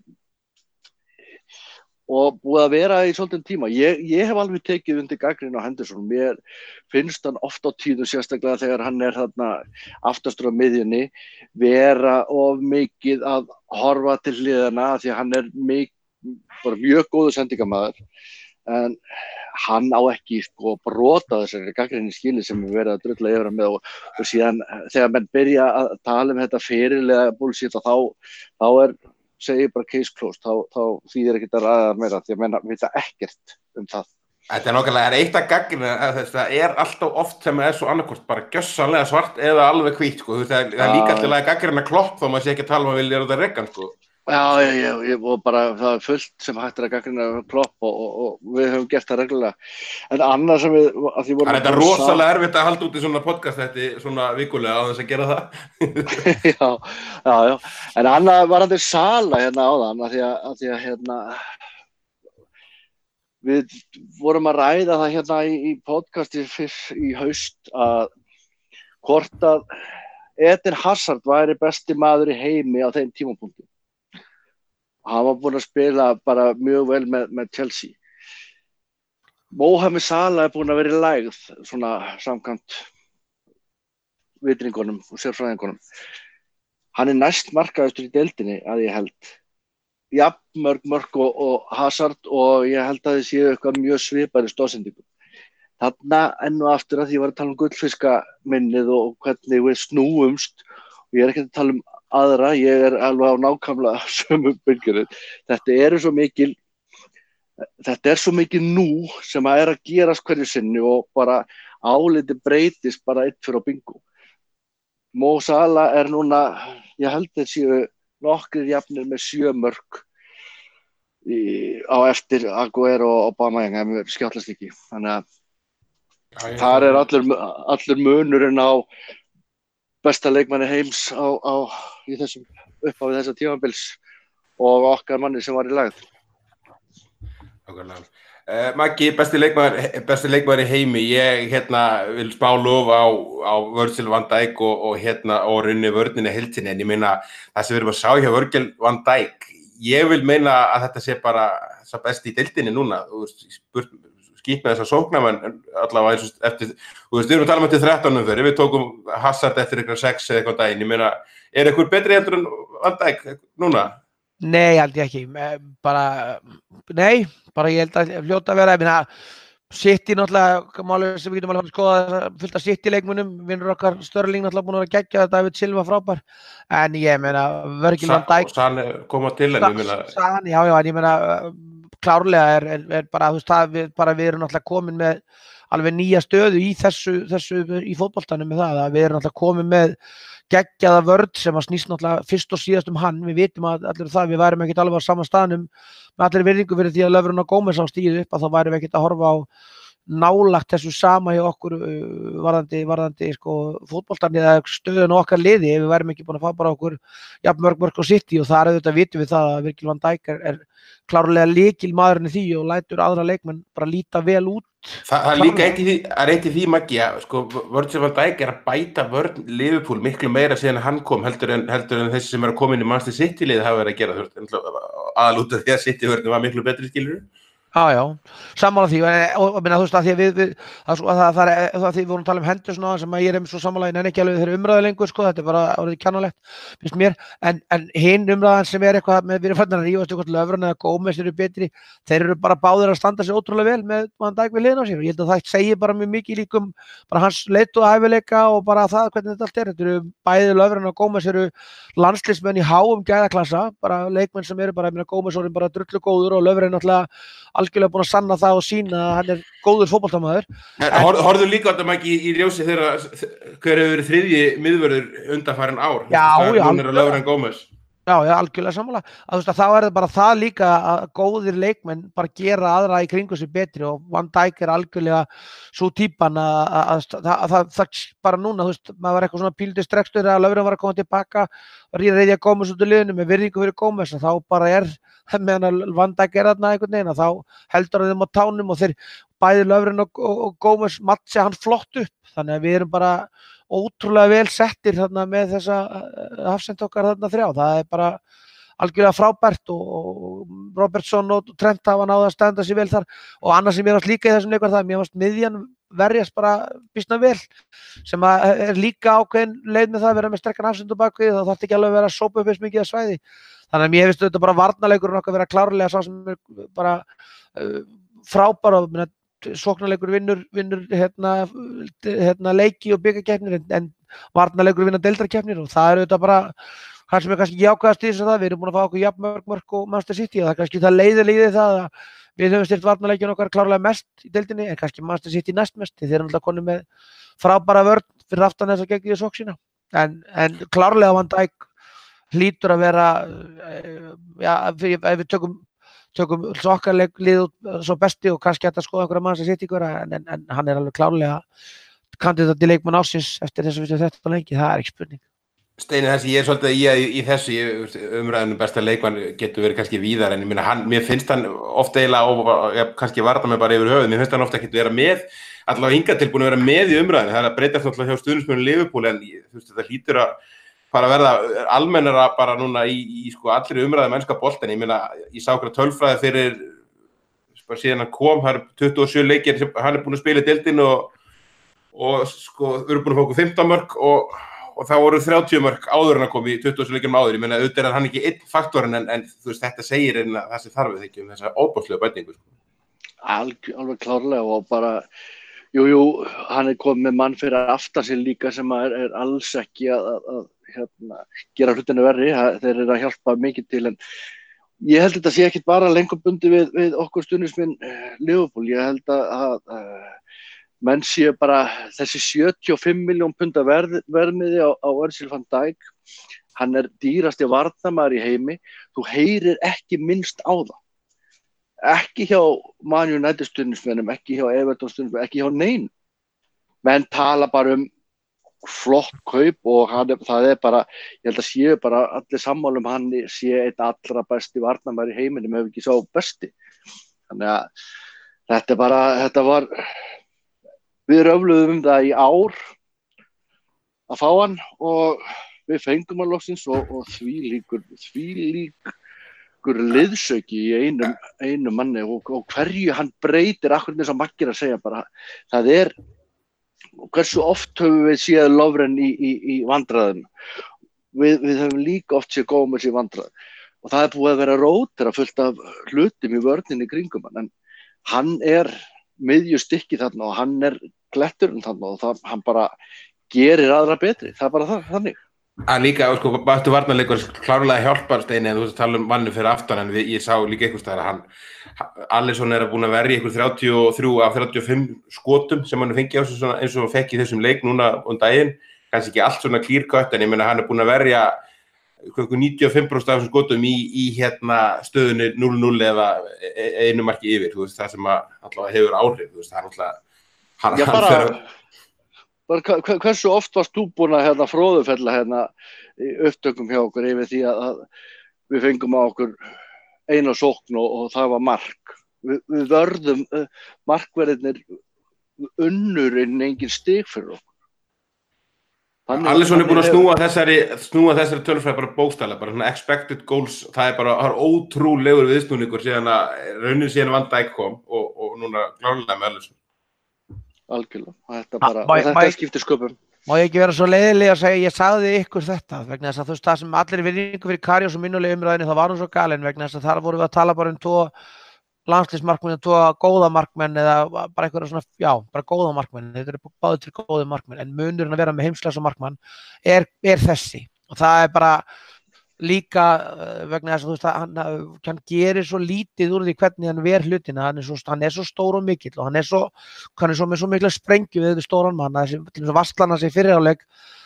og búið að vera í svolítið tíma. Ég, ég hef alveg tekið undir gagnrýni á Henderson. Mér finnst hann oft á tíðum, sérstaklega þegar hann er þarna aftastur á miðjunni, vera of mikið að horfa til hliðana því að hann er mik, bara mjög góður sendingarmaður en hann á ekki sko brota þessari gagnrýni skili sem er verið að drulla yfir hann með og, og síðan þegar menn byrja að tala um þetta fyrirlega bullshit og þá, þá er segi bara case closed, þá, þá þýðir ekkert að ræða meira því að menn vita ekkert um það. Þetta er nákvæmlega, er eitt að gagnrýna að það er alltaf oft sem er svo annarkvort bara gjörsamlega svart eða alveg hvít sko, það er, það er líka alltaf að gagnrýna Klopp þá maður sé ekki að tala um að vilja þetta reggan sko. Já, já, já, já, og bara það er fullt sem hægt er að gagnrýna Klopp og, og, og við höfum gert það reglulega. En annað sem við, að því vorum... Það er þetta rosalega erfitt að halda út í svona podcast þetta svona vikulega á þess að gera það. já, já, já, en annað var hann til Sala hérna áðan, að því að, að, því að hérna, við vorum að ræða það hérna í, í podcasti fyrr í haust að hvort að Eden Hazard væri besti maður í heimi á þeim tímapunktum. Hann var búinn að spila bara mjög vel með, með Chelsea. Mohamed Salah er búinn að vera í lægð, svona samkvæmt vitringunum og sérfræðingunum. Hann er næst markaðastur í deildinni að ég held. Jafn mörg mörg og, og Hazard og ég held að þið séu eitthvað mjög svipari stóðsendingum. Þarna enn og aftur að því ég var að tala um gullfiska minnið og hvernig við snúumst og ég er ekki að tala um aðra, ég er alveg á nákvæmlega sömu bylgjunni. Þetta eru svo mikil, þetta er svo mikil nú sem að er að gerast hverju sinni og bara áliti breytist bara eitt fyrir á bingo. Mo Salah er núna, ég held að séu nokkrir jafnir með sjö mörk í, á eftir Aguero og Aubameyang ef mér skjátlast ekki. Þannig að Já, þar er allur, allur munurinn á besta leikmanni heims á, á í þessum upphafi þessa tímabils og okkar manni sem var í lagð. Nákvæmlega. Uh, Maggi, besti leikmaður, besti leikmaður í heimi, ég hérna vil spá lofa á, á Virgil van Dijk og, og hérna og runni vörninni heildinni en ég meina það sem við erum að sjá hjá Virgil van Dijk, ég vil meina að þetta sé bara það besti í deildinni núna, þú veist, spurt skýt með þessa sóknarmenn allavega eins og eftir, þú veist, við erum að tala um eftir þrettán umferðir, við tókum Hazard eftir eitthvað sex eða eitthvað daginn, ég meina, er eitthvað betri heldur en Van Dijk núna? Nei, held ég ekki, bara, nei, bara ég held að fljóta að vera, ég meina, City náttúrulega, málið sem við getum alveg að skoða fullt af City leikmunum, vinnur okkar Sterling náttúrulega búin að vera geggja, David Silva frábær, en ég meina, Virgil van Dijk. Sane koma til en ég meina. Sane, já, já, en ég meina, klárlega er, er, er bara, þú veist, það, við, bara við erum náttúrulega komin með alveg nýja stöðu í þessu, þessu í fótboltanum með það, að við erum náttúrulega komin með geggjaða vörn sem að snýst náttúrulega fyrst og síðast um hann, við vitum að allir það, við værum ekkert alveg á sama staðnum með allir virðingu fyrir því að Lovren og Gómez á stíðu upp, að þá værum við ekkert að horfa á nálagt þessu sama hjá okkur uh, varðandi, varðandi sko, fótboltan eða stöðun okkar liði ef við værum ekki búin að fá bara okkur jafn mörg mörg á City og þar auðvitað vitum við það að Virgil van Dijk er, er klárlega lykil maðurinn í því og lætur aðra leikmenn bara líta vel út. Þa, það er líka eitt í því, er eitt í því Maggi, sko, Virgil van Dijk er að bæta vörn Liverpool miklu meira síðan hann kom heldur en, heldur en þessi sem er að koma inn í Manchester City liðið hafa verið að gera, þú veist, aðalút af því að City vörnin var miklu betri skilur. Já, já, sammála því og, og minna, þú veist að því að við, við að, að, að, það er það því við vorum að tala um Henderson og sem að ég er einmitt svo sammála, ég nenni ekki alveg þeirra umræðu lengur sko, þetta er bara orðið kjánalegt, finnst mér, en, en hinn umræðan sem er eitthvað með við erum fannir að rífast eitthvað Lovren eða Gómez eru betri, þeir eru bara báðir að standa sig ótrúlega vel með Van Dijk við hliðina á sér og ég held að það segir bara mjög mikið líkum bara hans leitu og hæfileika og bara það hvernig þetta allt er, þetta eru bæði Lovren og Gómez eru landsliðsmenn í háum gæðaklassa, bara leikmenn sem eru bara, ég meina Gómez orðinn bara drullu góður og Lovren náttúrulega algjörlega búin að sanna það og sína að hann er góður fótboltamaður. Hor, horfðu líka á þetta ekki í, í ljósi þegar hver hefur verið þriðji miðvörður undanfarin ár. Já, já, hún er að Lovren Gómez. Já, já, algjörlega sammála. Að þú veist að þá er það bara það líka að góðir leikmenn bara gera aðra í kringu sig betri og Van Dijk er algjörlega svo típan að það bara núna, þú veist, maður var eitthvað svona píldi strekstur að Lovren var að koma tilbaka og reyðja Gómez út úr liðinu með virðingu fyrir Gómez og þá bara er meðan að Van Dijk er þarna einhvern veginn þá heldur þeim á tánum og þeir bæði Lovren og, og, og Gómez matcha hann flott upp, þannig að við erum bara ótrúlega vel settir þarna með þessa hafsend okkar þarna þrjá, það er bara algjörlega frábært og Robertson og Trent hafa náða að standa sér vel þar og annars sem ég varst líka í þessum leikar það, mér varst miðjan verjast bara býsna vel sem að er líka ákveðin leið með það að vera með sterkan hafsend og bakvið, þá þarf ekki alveg að vera að sópa upp eins mikið að svæði, þannig að mér finnst þetta bara varnarleikurinn okkar vera klárlega sá sem er bara uh, frábær og minna sóknarleikur vinnur, vinnur hérna, hérna leiki og byggakeppnir en, en varnarleikur vinna deildarkeppnir og það er auðvitað bara hann sem er kannski jákvæðast í þess að það, við erum búin að fá okkur jafn mörg mörg og Manchester City og það er kannski það leiðir leiðir það að við höfum styrt varnarleikin okkar klárlega mest í deildinni en kannski Manchester City næst mest þeir eru alltaf konum með frábæra vörn fyrir aftan þess að geggi sók sína en, en klárlega Van Dijk hlýtur að vera ja, ef við tökum tökum okkar lið svo besti og kannski hægt að skoða einhverja manns að setja ykkur en, en, en hann er alveg klárlega kandidat í leikmann ársins eftir þess að við þetta lengi, það er ekki spurning. Steini, þessi, ég er svolítið í, í, í þessu ég, umræðinu besta leikmann getur verið kannski víðar en ég minna, hann, mér finnst hann ofta eiginlega og ja, kannski varða mig bara yfir höfuð, mér finnst hann ofta ekki að vera með, allavega hingað tilbúin að vera með í umræðinu, það er að breytast náttúrulega hjá stuðningsmönnum Liverpool en þú veist þetta hlýtur að bara verða almennara bara núna í, í sko allri umræðu mennska boltan, ég meina, ég sá okkur tölfræði fyrir, bara síðan hann kom, það er tuttugu og sjö leikir sem hann er búin að spila í deildinni og, og sko, við erum búin að fá okkur fimmtán mörk og, og þá voru þrjátíu mörk áður en að koma í tuttugu og sjö leikjum áður, ég meina, auðvitað er hann ekki einn faktorinn en, en þú veist, þetta segir en það sem þarf við ekki um þessa óbáslega bætingu. Alg, alveg klárlega og bara, jú, jú, hann er komið með mann fyrir aftan sig líka sem er, er alls ekki að, að Hérna, gera hlutinu verri, þeir eru að hjálpa mikið til en ég held að þetta sé ekkit bara lengur bundi við, við okkur stuðningsmenn uh, Liverpool, ég held að, að uh, menn séu bara þessi sjötíu og fimm milljón punda verð, verðmiði á, á Virgil van Dijk, hann er dýrasti varnarmaður í heimi, þú heyrir ekki minnst á það, ekki hjá Man United stuðningsmennum, ekki hjá Everton stuðningsmennum, ekki hjá nein, menn tala bara um flott kaup og hann, það er bara, ég held að séu bara allir sammála um hann sé einn allra besti varnarmaður í heiminum ef ekki sá besti. Þannig að þetta er bara, þetta var, við röfluðum um það í ár að fá hann og við fengum hann loksins og, og því líkur, því lík einhver liðsauki í einum, einum manni og, og hverju hann breytir, akkur eins og Maggi er að segja bara, það er, hversu oft höfum við séð Lovren í, í, í vandræðum, við, við höfum líka oft séð Gómez í vandræðum og það er búið að vera rótera fullt af hlutum í vörninni kringum hann, en hann er miðjustykki þarna og hann er kletturinn þarna og það, hann bara gerir aðra betri, það er bara það, þannig. Að líka, sko, bættu varnarleikur klárlega hjálpar Steini en þú veist að tala um manni fyrir aftan en við, ég sá líka einhvers staðar að hann Alisson er búin að verja ykkur þrjátíu og þrjú af þrjátíu og fimm skotum sem hann fengi á sig svona, eins og hann fekk í þessum leik núna um daginn, kannski ekki allt svona clear cut en ég meina hann er búin að verja ykkur níutíu og fimm prósent af þessum skotum í, í hérna stöðunni núll núll eða einu marki yfir, þú veist, það sem að allavega hefur áhrif, þú veist, það er alltaf hann, Já, bara, hann fer Bara, hversu oft varst þú búin að hérna, fróðufella hérna, í upptökum hjá okkur yfir því að, að við fengum á okkur eina sókn og, og það var mark. Vi, við vörðum uh, markverðinir unnurinn engin stig fyrir okkur. Alisson er búin að snúa þessari, snúa þessari tölfræði bara bókstaflega, bara svona expected goals, það er bara það er ótrúlegur viðsnúningur síðan að raunin síðan Van Dijk kom og, og núna klárlega með Alisson. Algjörlega, þetta bara, ah, og þetta skiptir sköpum. Má ég ekki vera svo leiðileg að segja, ég sagði ykkur þetta, vegna þess að þú veist það sem allir virðingu fyrir Karius og minnulega umræðinu, það var hún svo galinn vegna þess að þar vorum við að tala bara um tvo landsliðsmarkmenn, tvo góða markmenn eða bara einhverja svona, já, bara góða markmenn, þetta eru báðir til góði markmenn, en munurinn að vera með heimsklassa markmann er, er þessi og það er bara líka vegna þess að þú veist að hann, hann gerir svo lítið úr því hvernig hann ver hlutina, hann er svo, hann er svo stór og mikill og hann er svo, hann er svo með svo mikla sprengju við þetta stóran mann, þessi vastlana sig fyriráleik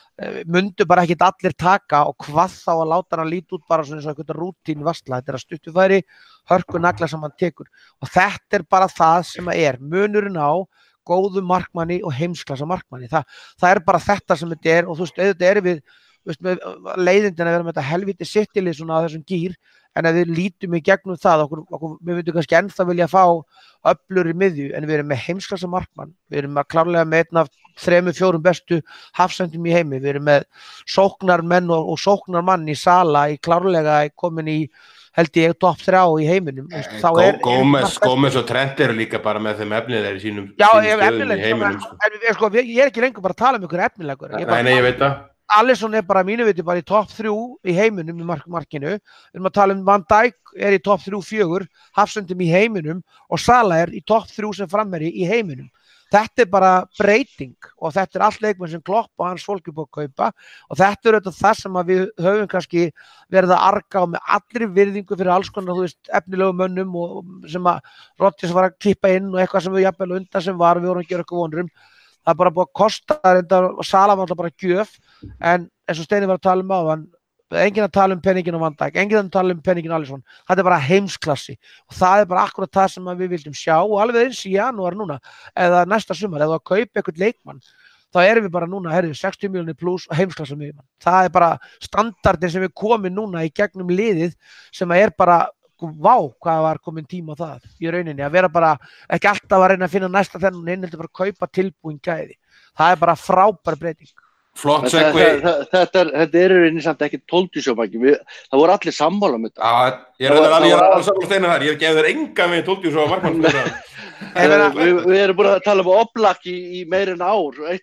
mundu bara ekkert allir taka og hvað þá að láta hann líti út bara svona eins og eitthvað rútín vassla, þetta er að stuttufæri hörku nagla sem hann tekur og þetta er bara það sem að er munurinn á góðu markmanni og heimsklassa markmanni, Þa, það er bara þetta sem þetta er og þú veist, auðvitað er við veist, með leiðindin að vera með þetta helviti sittilið svona á þessum gýr en að við lítum í gegnum það okkur, okkur, við myndum kannski ennþá vilja fá öflur í miðju en við erum með heimsklassa markmann, við erum að klárlega með einn af þremur, fjórum bestu hafsendum í heimi, við erum með sóknarmenn og, og sóknarmann í Sala í klárlega komin í held ég topp þrjá í heiminum Gó, er, Gómez, Gómez og Trent eru líka bara með þeim efnilegir í sínum, já, sínum stöðum í heiminum sko. En, en, sko, ég er ekki lengur bara að tala um ykkur efnilegur Nei, nei, ég veit það Alisson er bara mínu viti bara í topp þrjú í heiminum í mark markinu. Við erum að tala um Van Dijk er í topp þrjú fjögur hafsendum í heiminum og Sala er í topp þrjú sem framherji í heiminum. Þetta er bara breyting og þetta er allt leikmenn sem Klopp og hans fólk er búið að kaupa og þetta er auðvitað það sem að við höfum kannski verið að arga á með allri virðingu fyrir alls konar, þú veist, efnilegu mönnum og sem að Rodgers var að klippa inn og eitthvað sem við jafnvel undan sem var, við vorum að gera eitthvað vonur um. Það er bara búið að kosta þetta og Sala var alltaf bara gjöf en eins og Steini var að tala um áðan enginn að tala um penningin og Van Dijk enginn að tala um penningin og Alisson þetta er bara heimsklassi og það er bara akkurat það sem við vildum sjá og alveg eins í janúar núna eða næsta sumar eða að kaupa eitthvað leikmann þá erum við bara núna herrið sextíu milljónir pluss heimsklassa miðjumann það er bara standardin sem við komum núna í gegnum liðið sem er bara vá hvað var komin tíma á það í rauninni að vera bara ekki alltaf að reyna að finna næsta þennan inn heldur bara að kaupa tilbúin gæði það er bara frábær breyting flott segvi þetta er í rauninni samt ekki tólftísjómæki það voru allir sammála um þetta já, ég er alveg sammála Steina þar ég hef gefið þér enga með tólftísjóma markmann við erum búin að tala um Oblak í meira en ár eitt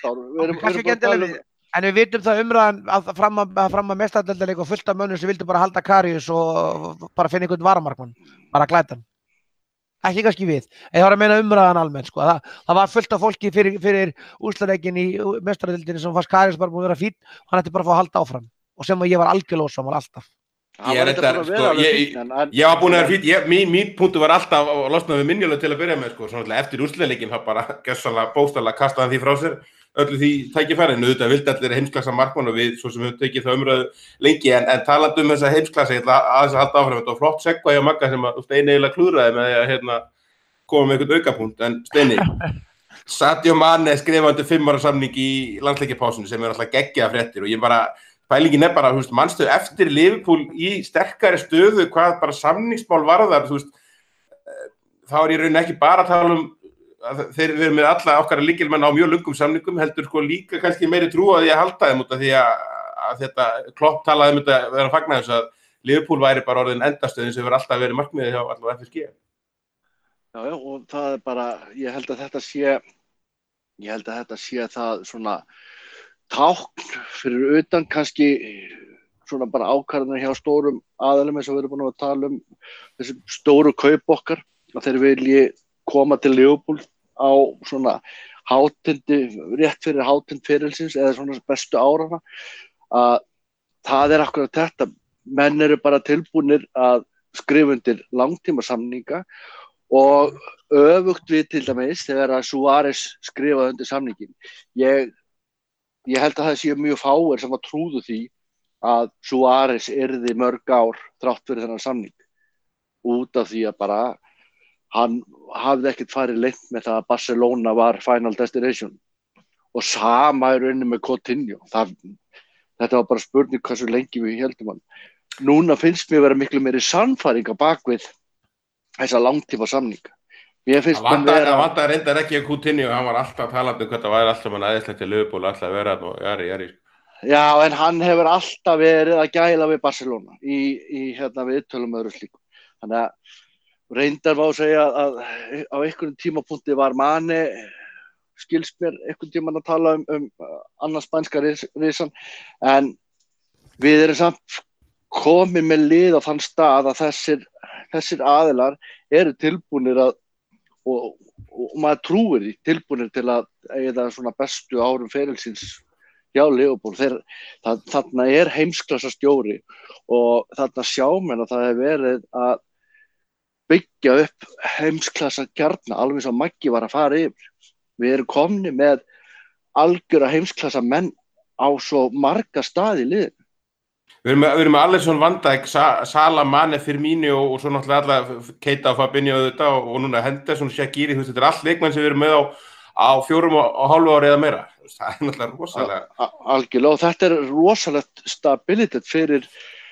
ár En við vitum það umræðan að fram að, að meistaradeildarleik og fullt af mönnum sem vildu bara halda Karius og bara finna einhvern varamarkmann, bara glæta hann. Ekki kannski við, en það var að meina umræðan almennt sko. Það, það var fullt af fólki fyrir, fyrir úrslitaleikin í meistaradeildinni sem fannst Karius bara búin að vera fínn, hann ætti bara að fá að halda áfram og sem ég var algjörlega ósammála alltaf. Ég, reyndar, sko, ég, ég var búin að vera fínn, ég, mín, mín punktu var alltaf að losna við Minjolo til að byrja með sko, svona eftir úrslitaleikin það bara gessanlega bókstaflega kastaði hann því frá sér. Öllu því tækifæri, en auðvitað vildi allir heimsklassa markmann og við svo sem við tekið það umræðu lengi en, en talandi um þessa heimsklassa, ég ætla aðeins að halda áfram þetta og flott segva hjá Magga sem að Steini eiginlega klúðraði með að hérna, koma með einhvern aukapunkt, en Steini Sadio Mane skrifandi fimm ára samning í landsleikjapásunni sem er alltaf geggjaða fréttir og ég bara, pælingin er bara, þú veist, manstu eftir Liverpool í sterkari stöðu hvað bara samningsmál varðar, þú veist, þá er ég raunin ekki bara að tala um þeir eru með alla okkar lykilmenn á mjög löngum samningum heldur sko líka kannski meiri trú að því að halda þeim út af því að, að þetta Klopp talaði um þetta vera að fagna þess að Liverpool væri bara orðin endastöðin sem verður alltaf verið markmiðið hjá allavega F S G. Já, já, og það er bara, ég held að þetta sé, ég held að þetta sé það svona tákn fyrir utan kannski svona bara ákvarðanir hjá stórum aðalum eins og við erum búin að tala um þessi stóru kaup okkar, að þeir vilji koma til Liverpool á svona hátindi, rétt fyrir hátind ferilsins eða svona bestu árana, að það er akkurat þetta, menn eru bara tilbúnir að skrifa undir langtímasamninga og öfugt við til dæmis þegar að Suárez skrifaði undir samningin. Ég, ég held að það séu mjög fáir sem að trúðu því að Suárez yrði mörg ár þrátt fyrir þennan samning, út af því að bara hann hafði ekkert farið leynt með það að Barcelona var final destination og sama er unni með Coutinho. Það, þetta var bara spurning hversu lengi við heldum hann. Núna finnst mér vera miklu meiri sannfæring á bakvið þessa langtíma samninga. Mér finnst það vantar, vera... vantar reyndar ekki að Coutinho, hann var alltaf talandi um hvað það væri alltaf mann æðislegt til Liverpool, alltaf vera hann og jari, jari. Já, en hann hefur alltaf verið að gæla við Barcelona í, í hérna viðtölum öðru slíkum. Þannig að reyndar má segja að á einhverjum tímapunkti var Mane, skilst mér einhvern tímann að tala um, um annars spænska risan, en við erum samt komið með lið á þann stað að þessir, þessir aðilar eru tilbúnir að, og, og maður trúir því, tilbúnir til að eiga svona bestu árum ferilsins hjá Liverpool. Þeir, það, þarna er heimsklassa stjóri og þarna sjá menn að það hefur verið að byggja upp heimsklassa kjarna, alveg eins og Maggi var að fara yfir. Við erum komni með algjöra heimsklassa menn á svo marga staði í liðinu. Við erum með, við erum með Alisson, Van Dijk, Salah, Mane, Firmino og, og svo náttúrulega alla Keita og Fabinho þetta og, og núna Henderson, Shaqiri, þú veist, þetta er allt leikmenn sem við erum með á, á fjórum og, og hálfu ári eða meira. Það er náttúrulega rosalega. Algjörlega, og þetta er rosalegt stabilitet fyrir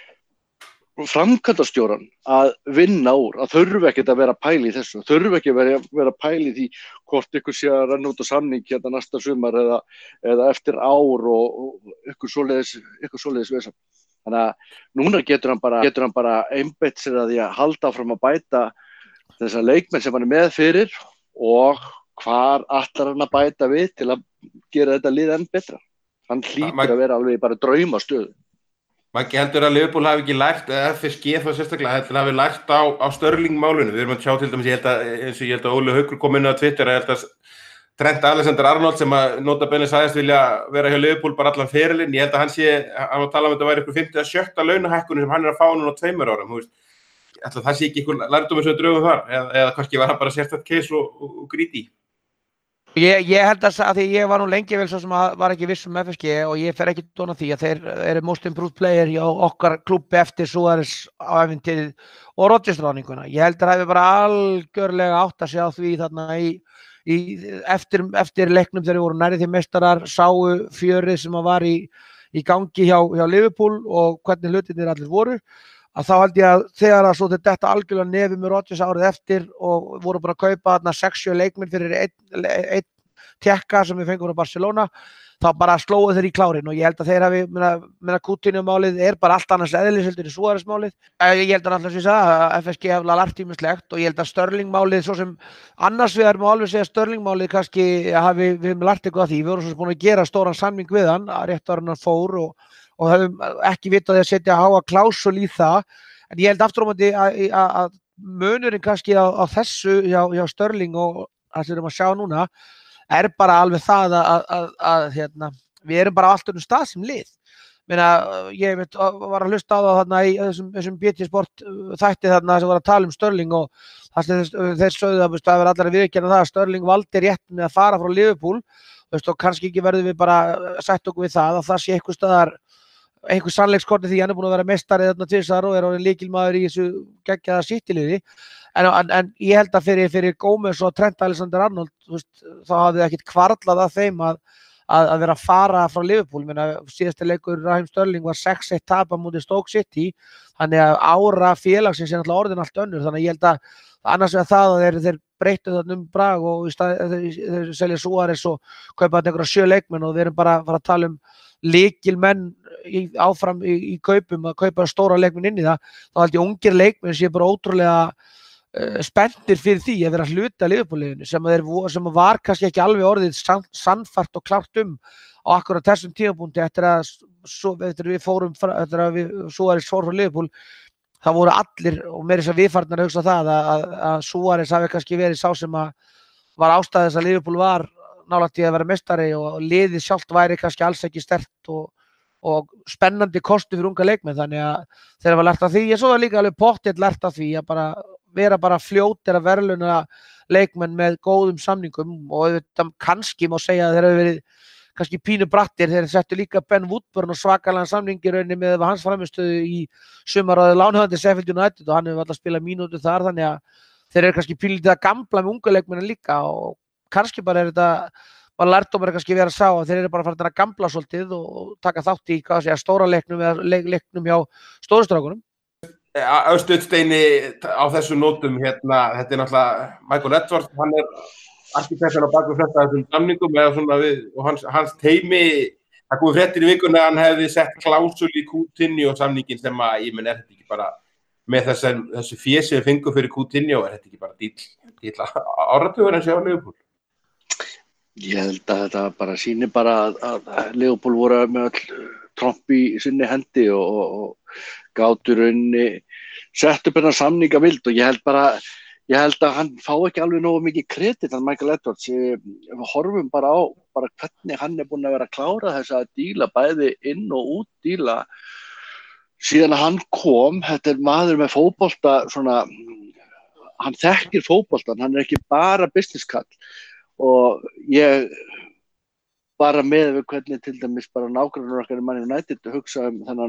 framkvæmdastjóran að vinna úr, að þurfa ekkert að vera pæli í þessu, þurfa ekki að vera, vera pæli í því hvort ykkur sé að renna út á samning hérna næsta sumar eða, eða eftir ár og, og ykkur svoleiðis, ykkur svoleiðis vesa. Þannig að núna getur hann bara, getur hann bara einbeitt sér að því að halda áfram að bæta þessa leikmenn sem hann er með fyrir og hvar ætlar hann að bæta við til að gera þetta lið enn betra. Hann hlýtur að vera alveg bara draumastöðu. Maggi, heldur að Liverpool hafi ekki lært, eða F S G þá sérstaklega, heldur hafi lært á, á Sterling-málinu. Við erum að sjá til dæmis, ég held að, eins og ég held að Óli Haukur kom inn á Twitter, ég held að Trent Alexander-Arnold sem að nota bene sagðist vilja vera hjá Liverpool bara allan ferilinn, ég held að hann sé, hann var að tala um að þetta væri ykkur fimmta eða sjötta launahækkunum sem hann er að fá núna á tveimur árum, þú veist. Ætla það sé ekki ykkur lærdómur sem við draugum þar, eða, eða kannski var það bara sérstakt case og, og, og greedy. Ég, ég held að, að því ég var nú lengi vel svo sem að var ekki viss um F S G og ég fer ekki dóna því að þeir eru most improved player hjá okkar klubbi eftir Suárez á ævintýrið og Rodgers-ráðninguna. Ég held að það hefur bara algjörlega átt að sjá því þarna í, í eftir, eftir leiknum þegar við voru nærri því meistarar, sáu fjörið sem að var í, í gangi hjá, hjá Liverpool og hvernig hlutirnir allir voru. Að þá held ég að þegar að svo þetta algjörlega nefið með Rodgers árið eftir og voru bara að kaupa þarna sex sjö leikmenn fyrir einn ein tekka sem við fengum á Barcelona, þá bara slóðu þeir í klárin og ég held að þeir hafi, meina Coutinho-málið er bara allt annars eðlis heldur í Suárez-málið. Ég held að alltaf sem ég sagði að F S G hefði lært ýmislegt og ég held að Sterling-málið, svo sem annars við erum alveg segja Sterling-málið kannski hafi við hefum lært eitthvað af því, við vorum svo búin að gera stóran samning við hann, rétt áður en hann fór og og höfum ekki vitað að setja háa klásul í það, en ég held aftur á móti að, að munurinn kannski á, á þessu hjá, hjá Sterling og það sem við erum að sjá núna er bara alveg það að, að, að, að hérna, við erum bara á allt önnum stað sem lið. Meina, ég veit, var að hlusta á það þarna í þessum, þessum B T Sport þætti þarna sem var að tala um Sterling og það sem þeir sögðu að það var allar að viðurkenna það að Sterling valdi rétt með að fara frá Liverpool veist, og kannski ekki verðum við bara sætt okkur við það að það sé eitthvað staðar einhver sannleikskorti því hann er búin að vera meistari þarna tvisvar og er orðinn lykilmaður í þessu geggjaða City-liði. En, en, en ég held að fyrir, fyrir Gómez og Trent Alexander-Arnold veist, þá hafði ekkert kvarlað að þeim að, að, að vera að fara frá Liverpool. Meina, síðasti leikur Raheem Sterling var sex eitt tap á móti Stoke City, þannig að ára félagsins er náttúrulega orðin allt önnur. Þannig að ég held að annars vegar það að þeir, þeir breyttu þarna um brag og í stað, þeir, þeir selja Suárez og kaupa einhverja sjö leikmenn og við erum bara að fara að tala um lykilmenn í, áfram í, í kaupum að kaupa stóra leikmenn inn í það, þá held ég ungir leikmenn sé bara ótrúlega uh, spenntir fyrir því að vera hluta Liverpool-liðinu sem, að þeir, sem að var kannski ekki alveg orðið sann, sannfært og klárt um á akkurat þessum tímapunkti eftir að, svo, eftir að við fórum eftir að við Suárez fór frá Liverpool, það voru allir og meira þess að við farnar að hugsa það að, að, að Suárez hafi kannski verið sá sem að var ástæðis að Liverpool var nálægt í að vera meistari og liðið sjálft væri kannski alls ekki sterkt og, og spennandi kostu fyrir unga leikmenn, þannig að þeir hafa lært af því, ég svo það líka alveg pottþétt lært af því að bara vera bara fljótir að verðlauna leikmenn með góðum samningum og þetta kannski má segja að þeir hafi verið kannski pínu brattir, þeir settu líka Ben Woodburn og svakalega samningi rauninni með hans framistöðu í sumaráði lánhöfandi Sheffield United og hann hefur alltaf spilað mínútur þar, þannig að þeir eru kannski pínlítið að gamla með unga leikmennin líka og kannski bara er þetta bara lærdómur kannski verið að sá að þeir eru bara farin að gamla svolítið og taka þátt í hvað segja, stóra leiknum eða leik, leiknum hjá stórustrákunum. Austursteini á þessum nótum hérna, þetta er náttúrulega Michael Edwards, hann er arkitektur á bak við flesta af þessum samningum eða svona við, og hans, hans teimi, það komið fréttir í vikunni að hann hefði sett klásul í Coutinho og samningin sem að, ég menn, er þetta ekki bara með þessu, þessu fési við fengum fyrir Coutinho, er þetta ekki bara dýll, dýll áratugur en sé á Liverpool? Ég held að þetta bara sýnir bara að, að Liverpool voru með all tromp í sinni hendi og, og, og gátu rauninni sett upp hennar samninga vild og ég held bara Ég held að hann fá ekki alveg nógu mikið kredit hann Michael Edwards. Við horfum bara á bara hvernig hann er búinn að vera að klára þessa díla, bæði inn og út díla. Síðan að hann kom, þetta er maður með fótbolta, svona, hann þekkir fótboltan, hann er ekki bara business kall. Og ég bara með við hvernig til dæmis bara nágrannur okkar í Man United að hugsa um þennan,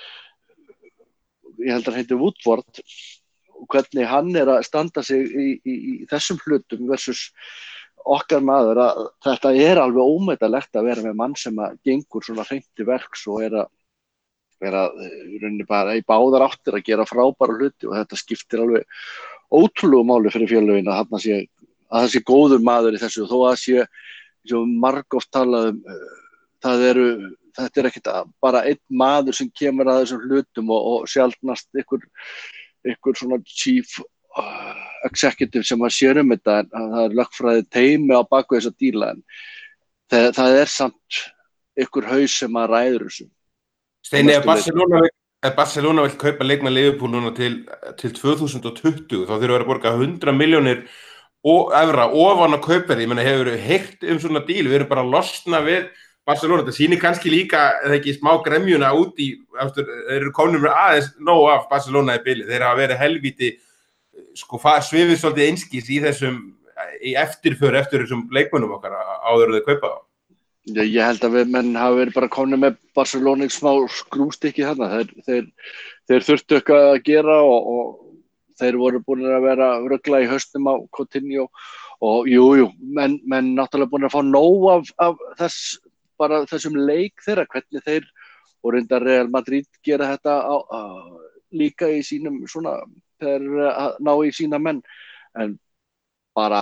ég held að hann heitir Woodward, og hvernig hann er að standa sig í, í, í þessum hlutum versus okkar maður að þetta er alveg ómetanlegt að vera með mann sem að gengur svona hreint til verks og er að vera rauninni bara í báðar áttir að gera frábæra hluti og þetta skiptir alveg ótrúlegu máli fyrir félögin að hann sé að það sé góður maður í þessu þó að sé svo margoft talað um það eru þetta er ekkert bara einn maður sem kemur að þessum hlutum og, og sjaldnast ykkur ykkur svona chief uh, executive sem að sér um þetta en það er lögfræði teimi á baku þessa díla en það, það er samt ykkur haus sem að ræður þessu. Steini, ef Barcelona, Barcelona vill kaupa leikmann Liverpool núna til, til tvö þúsund tuttugu þá þurfa að borga hundrað milljónir og evra ofan að kaupa því, ég meina hefur heyrt um svona díl, við erum bara að losna við Barcelona, þetta sýnir kannski líka eða ekki smá gremjuna út í, þeir eru komin með aðeins nóg af Barcelona í bili, þeir hafa verið helvíti, sko svifið svolítið einskís í þessum, í eftirför eftir þessum leikmönnum okkar áður þeir kaupa þá. Já, ég held að við menn hafa verið bara komin með Barcelona í smá skrústykki þarna, þeir, þeir, þeir þurftu eitthvað að gera og, og þeir voru búin að vera rugla í haustum á Coutinho og jú, jú, menn, menn náttúrulega búin að fá nóg af, af þess bara þessum leik þeirra, hvernig þeir og reyndar Real Madrid gera þetta á, á, líka í sínum svona, þeir að ná í sína menn en bara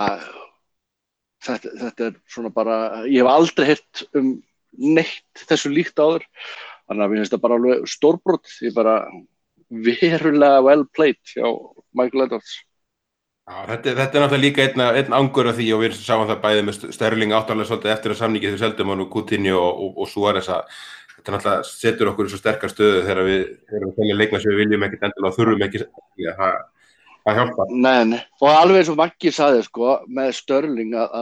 þetta, þetta er svona bara ég hef aldrei heyrt um neitt þessu líkt áður þannig að mér finnst það bara alveg stórbrot ég bara verulega well played hjá Michael Edwards. Já, þetta, þetta er náttúrulega líka einn, einn angur af því og við sáum það bæði með Sterling áttalega svolítið eftir að samningi þegar seldum hann og Coutinho og, og, og Suárez að þetta náttúrulega setur okkur í svo sterkar stöðu þegar við erum að telja leikmenn sem við viljum ekkert endilega og þurfum ekki að það hjálpar. Nei, nei, og alveg eins og Maggi sagði sko með Sterling að,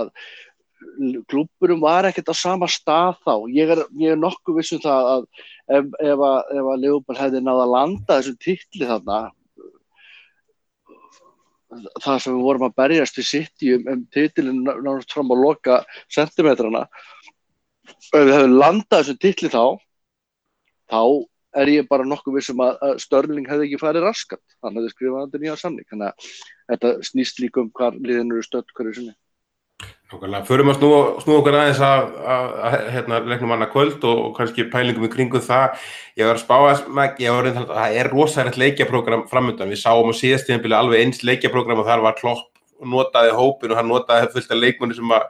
að klúbburum var ekkert á sama stað þá. Ég er, ég er nokkuð viss um það að ef, ef að, ef að Liverpool hefði náð að landa þessum titli þarna það sem við vorum að berjast við City um, um titilin nánast fram að loka sentimetrana ef við hefum landað þessum titli þá þá er ég bara nokkuð viss um að, að Sterling hefði ekki farið raskat hann hefði skrifað undir nýja samning þannig að þetta snýst líka um hvar liðin eru stödd hverju sinni. Nákvæmlega, förum að snúa, snúa okkur aðeins að, að, að hérna, leiknum annað kvöld og, og kannski pælingum í kringum það. Ég var að spá að ég var reynd að það er rosalegt leikjaprógram framundan. Við sáum á síðast tímabili alveg eins leikjaprógram og þar var Klopp notaði hópin og hann notaði fullt af leikmenni sem að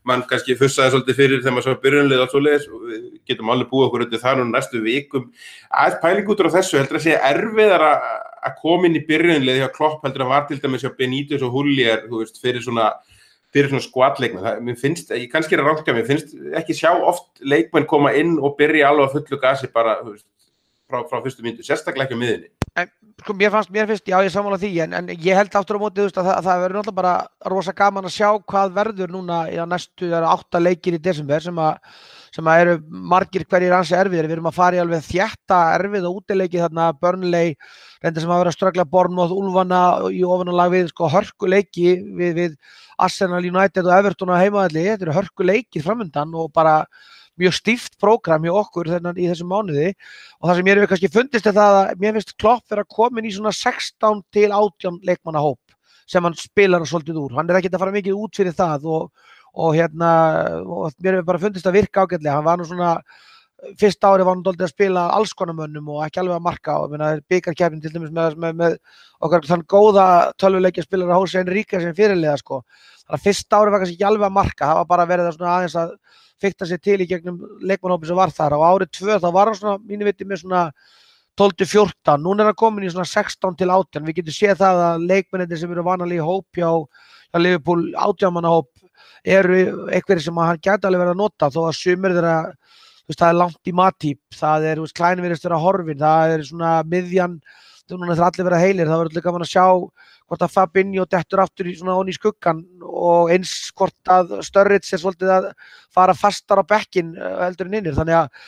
mann kannski fussaði svolítið fyrir þegar maður svo byrjunlið og svoleiðis og við getum alveg búið okkur undir það nú næstu vikum. Aðeins pæling út á þessu heldur að sé erfiðara að koma inn í byrjunlið hjá Klopp heldur að var til dæmis hjá Benítez og Houllier, þú veist, fyrir svona fyrir svona skvatleikmenn. Það mér finnst, ég kannski er að ranka, mér finnst ekki sjá oft leikmenn koma inn og byrja alveg að fullu gasi bara, þú veist, frá, frá fyrstu mínútu, sérstaklega ekki á miðjunni. En sko, mér fannst, mér finnst, já, ég sammála því, en, en ég held aftur á móti, þú veist, að það, það verður náttúrulega bara rosa gaman að sjá hvað verður núna í næstu, það eru átta leikir í desember sem að, sem að eru margir hverjir ansi erfiðir. Við erum að fara í alveg þétta erfið og útileiki þarna, Burnley, reynda sem að vera að ströggla Bournemouth, Úlfana í ofanálag við, sko, hörkuleiki við, við Arsenal, United og Everton á heimavelli. Þetta eru hörkuleikir framundan og bara mjög stíft prógram hjá okkur þennan í þessum mánuði og það sem mér hefur kannski fundist er það að mér finnst Klopp vera komin í svona sextán til átján leikmannahóp sem hann spilar svolítið úr. Hann er ekkert að fara mikið út fyrir það og, og hérna og mér hefur bara fundist að virka ágætlega. Hann var nú svona fyrsta ári var hann dálítið að spila alls konar mönnum og ekki alveg að marka og bikarkeppnin til dæmis með, með, með okkar þann góða tölvuleikja spilara Jose Enrique sem fyrirliða sko. Þannig að fyrsta ári var kannski ekki alveg að marka, það var bara verið að svona aðeins að fikta sér til í gegnum leikmannahópinn sem var þar. Á árið tvö þá var hann svona, mínu viti, með svona tólf til fjórtán. Núna er hann komin í svona sextán til átján. Við getum séð það að leikmennirnir sem eru vanalega í hóp hjá, hjá Liverpool átján manna hóp eru einhverjir sem hann gæti alveg verið að nota þó að sumir þeirra, þú veist, það er langt í Matip, það er, þú veist, Klein virðist vera horfinn, það er svona miðjan, núna þeir allir vera heilir, það verður líka gaman að sjá hvort að Fabinho dettur aftur í svona onni í skuggan og eins hvort að Sturridge er svolítið að fara fastar á bekkinn heldur en innir. Þannig að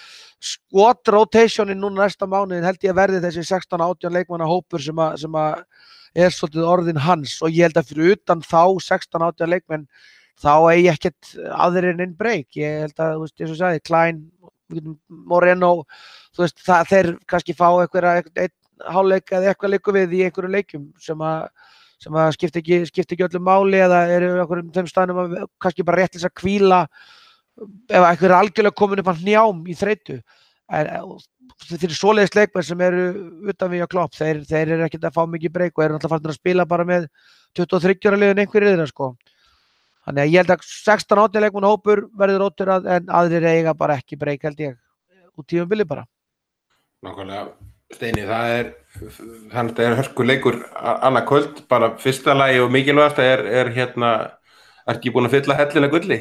squad rotationin núna næsta mánuðin held ég að verði þessi sextán átján leikmanna hópur sem að, sem að er svolítið orðin hans og ég held að fyrir utan þá sextán átján leikmenn þá eigi ekkert aðrir en einn breyk. Ég held að, þú veist, eins og sagði, Klein, Moreno, þú veist, það, þeir kannski fá einhverja einn hálfleik eða eitthvað leiku við í einhverju leikjum sem að, sem að skipta ekki, skipta ekki öllu máli eða eru einhverjum þeim staðnum að kannski bara rétt til þess að hvíla ef einhver er algjörlega komin upp að hnjám í þreytu. Þeir eru svoleiðis leikmenn sem eru utan við á Klopp, þeir, þeir eru ekkert að fá mikið breyk og eru náttúrulega farnir að spila bara með tuttugu og þriggja ára liðin einhverjir þeirra sko. Þannig að ég held að sextán átján leikmanna hópur verður óttur að en aðrir eiga bara ekki breyk held ég út tímabili bara. Nákvæmlega. Steini, það er, þannig að það er hörkuleikur annað kvöld, bara fyrsta lagi og mikilvægast er, er hérna, er ekki búin að fylla hellina gulli?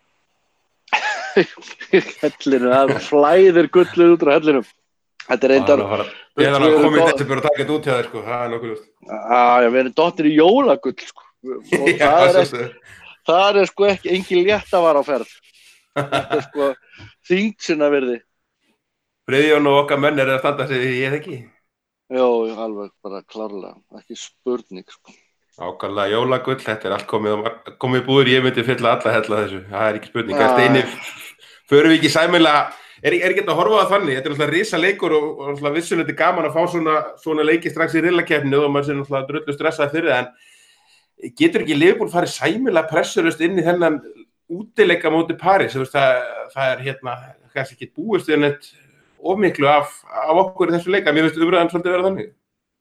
Hellinu, það flæðir gullið út á hellinum. Þetta er reyndar... Ég er alveg komið þetta bara að taka þetta út hjá þér, sko, það er nokkuð ljóst. Já, við erum dottir í jólagull, sko. Og Já, það, er, það er sko ekki engin léttavara á ferð. Þetta er sko þyngd sinna virði. Friðjón og okkar menn er að standa sig í ég ekki? Jó, alveg bara klárlega, ekki spurning sko. Ákvæmlega jólagull, þetta er allt komið, komið búður, ég myndi fylla alla hella þessu, það er ekki spurning. Ja. Steini, förum við ekki sæmilega, er, er ekki að horfa á þannig, þetta er alltaf risa leikur og, og alltaf vissulega gaman að fá svona, svona leiki strax í rillakeppninu og maður sé alltaf drullu stressaði fyrir það, en getur ekki Liverpool farið sæmilega pressurust inn í þennan útileika móti París, það, það er hérna, kannski ekki búist en eitt of miklu af, af okkur í þessu leika. Mér finnst umræðan svolítið vera þannig.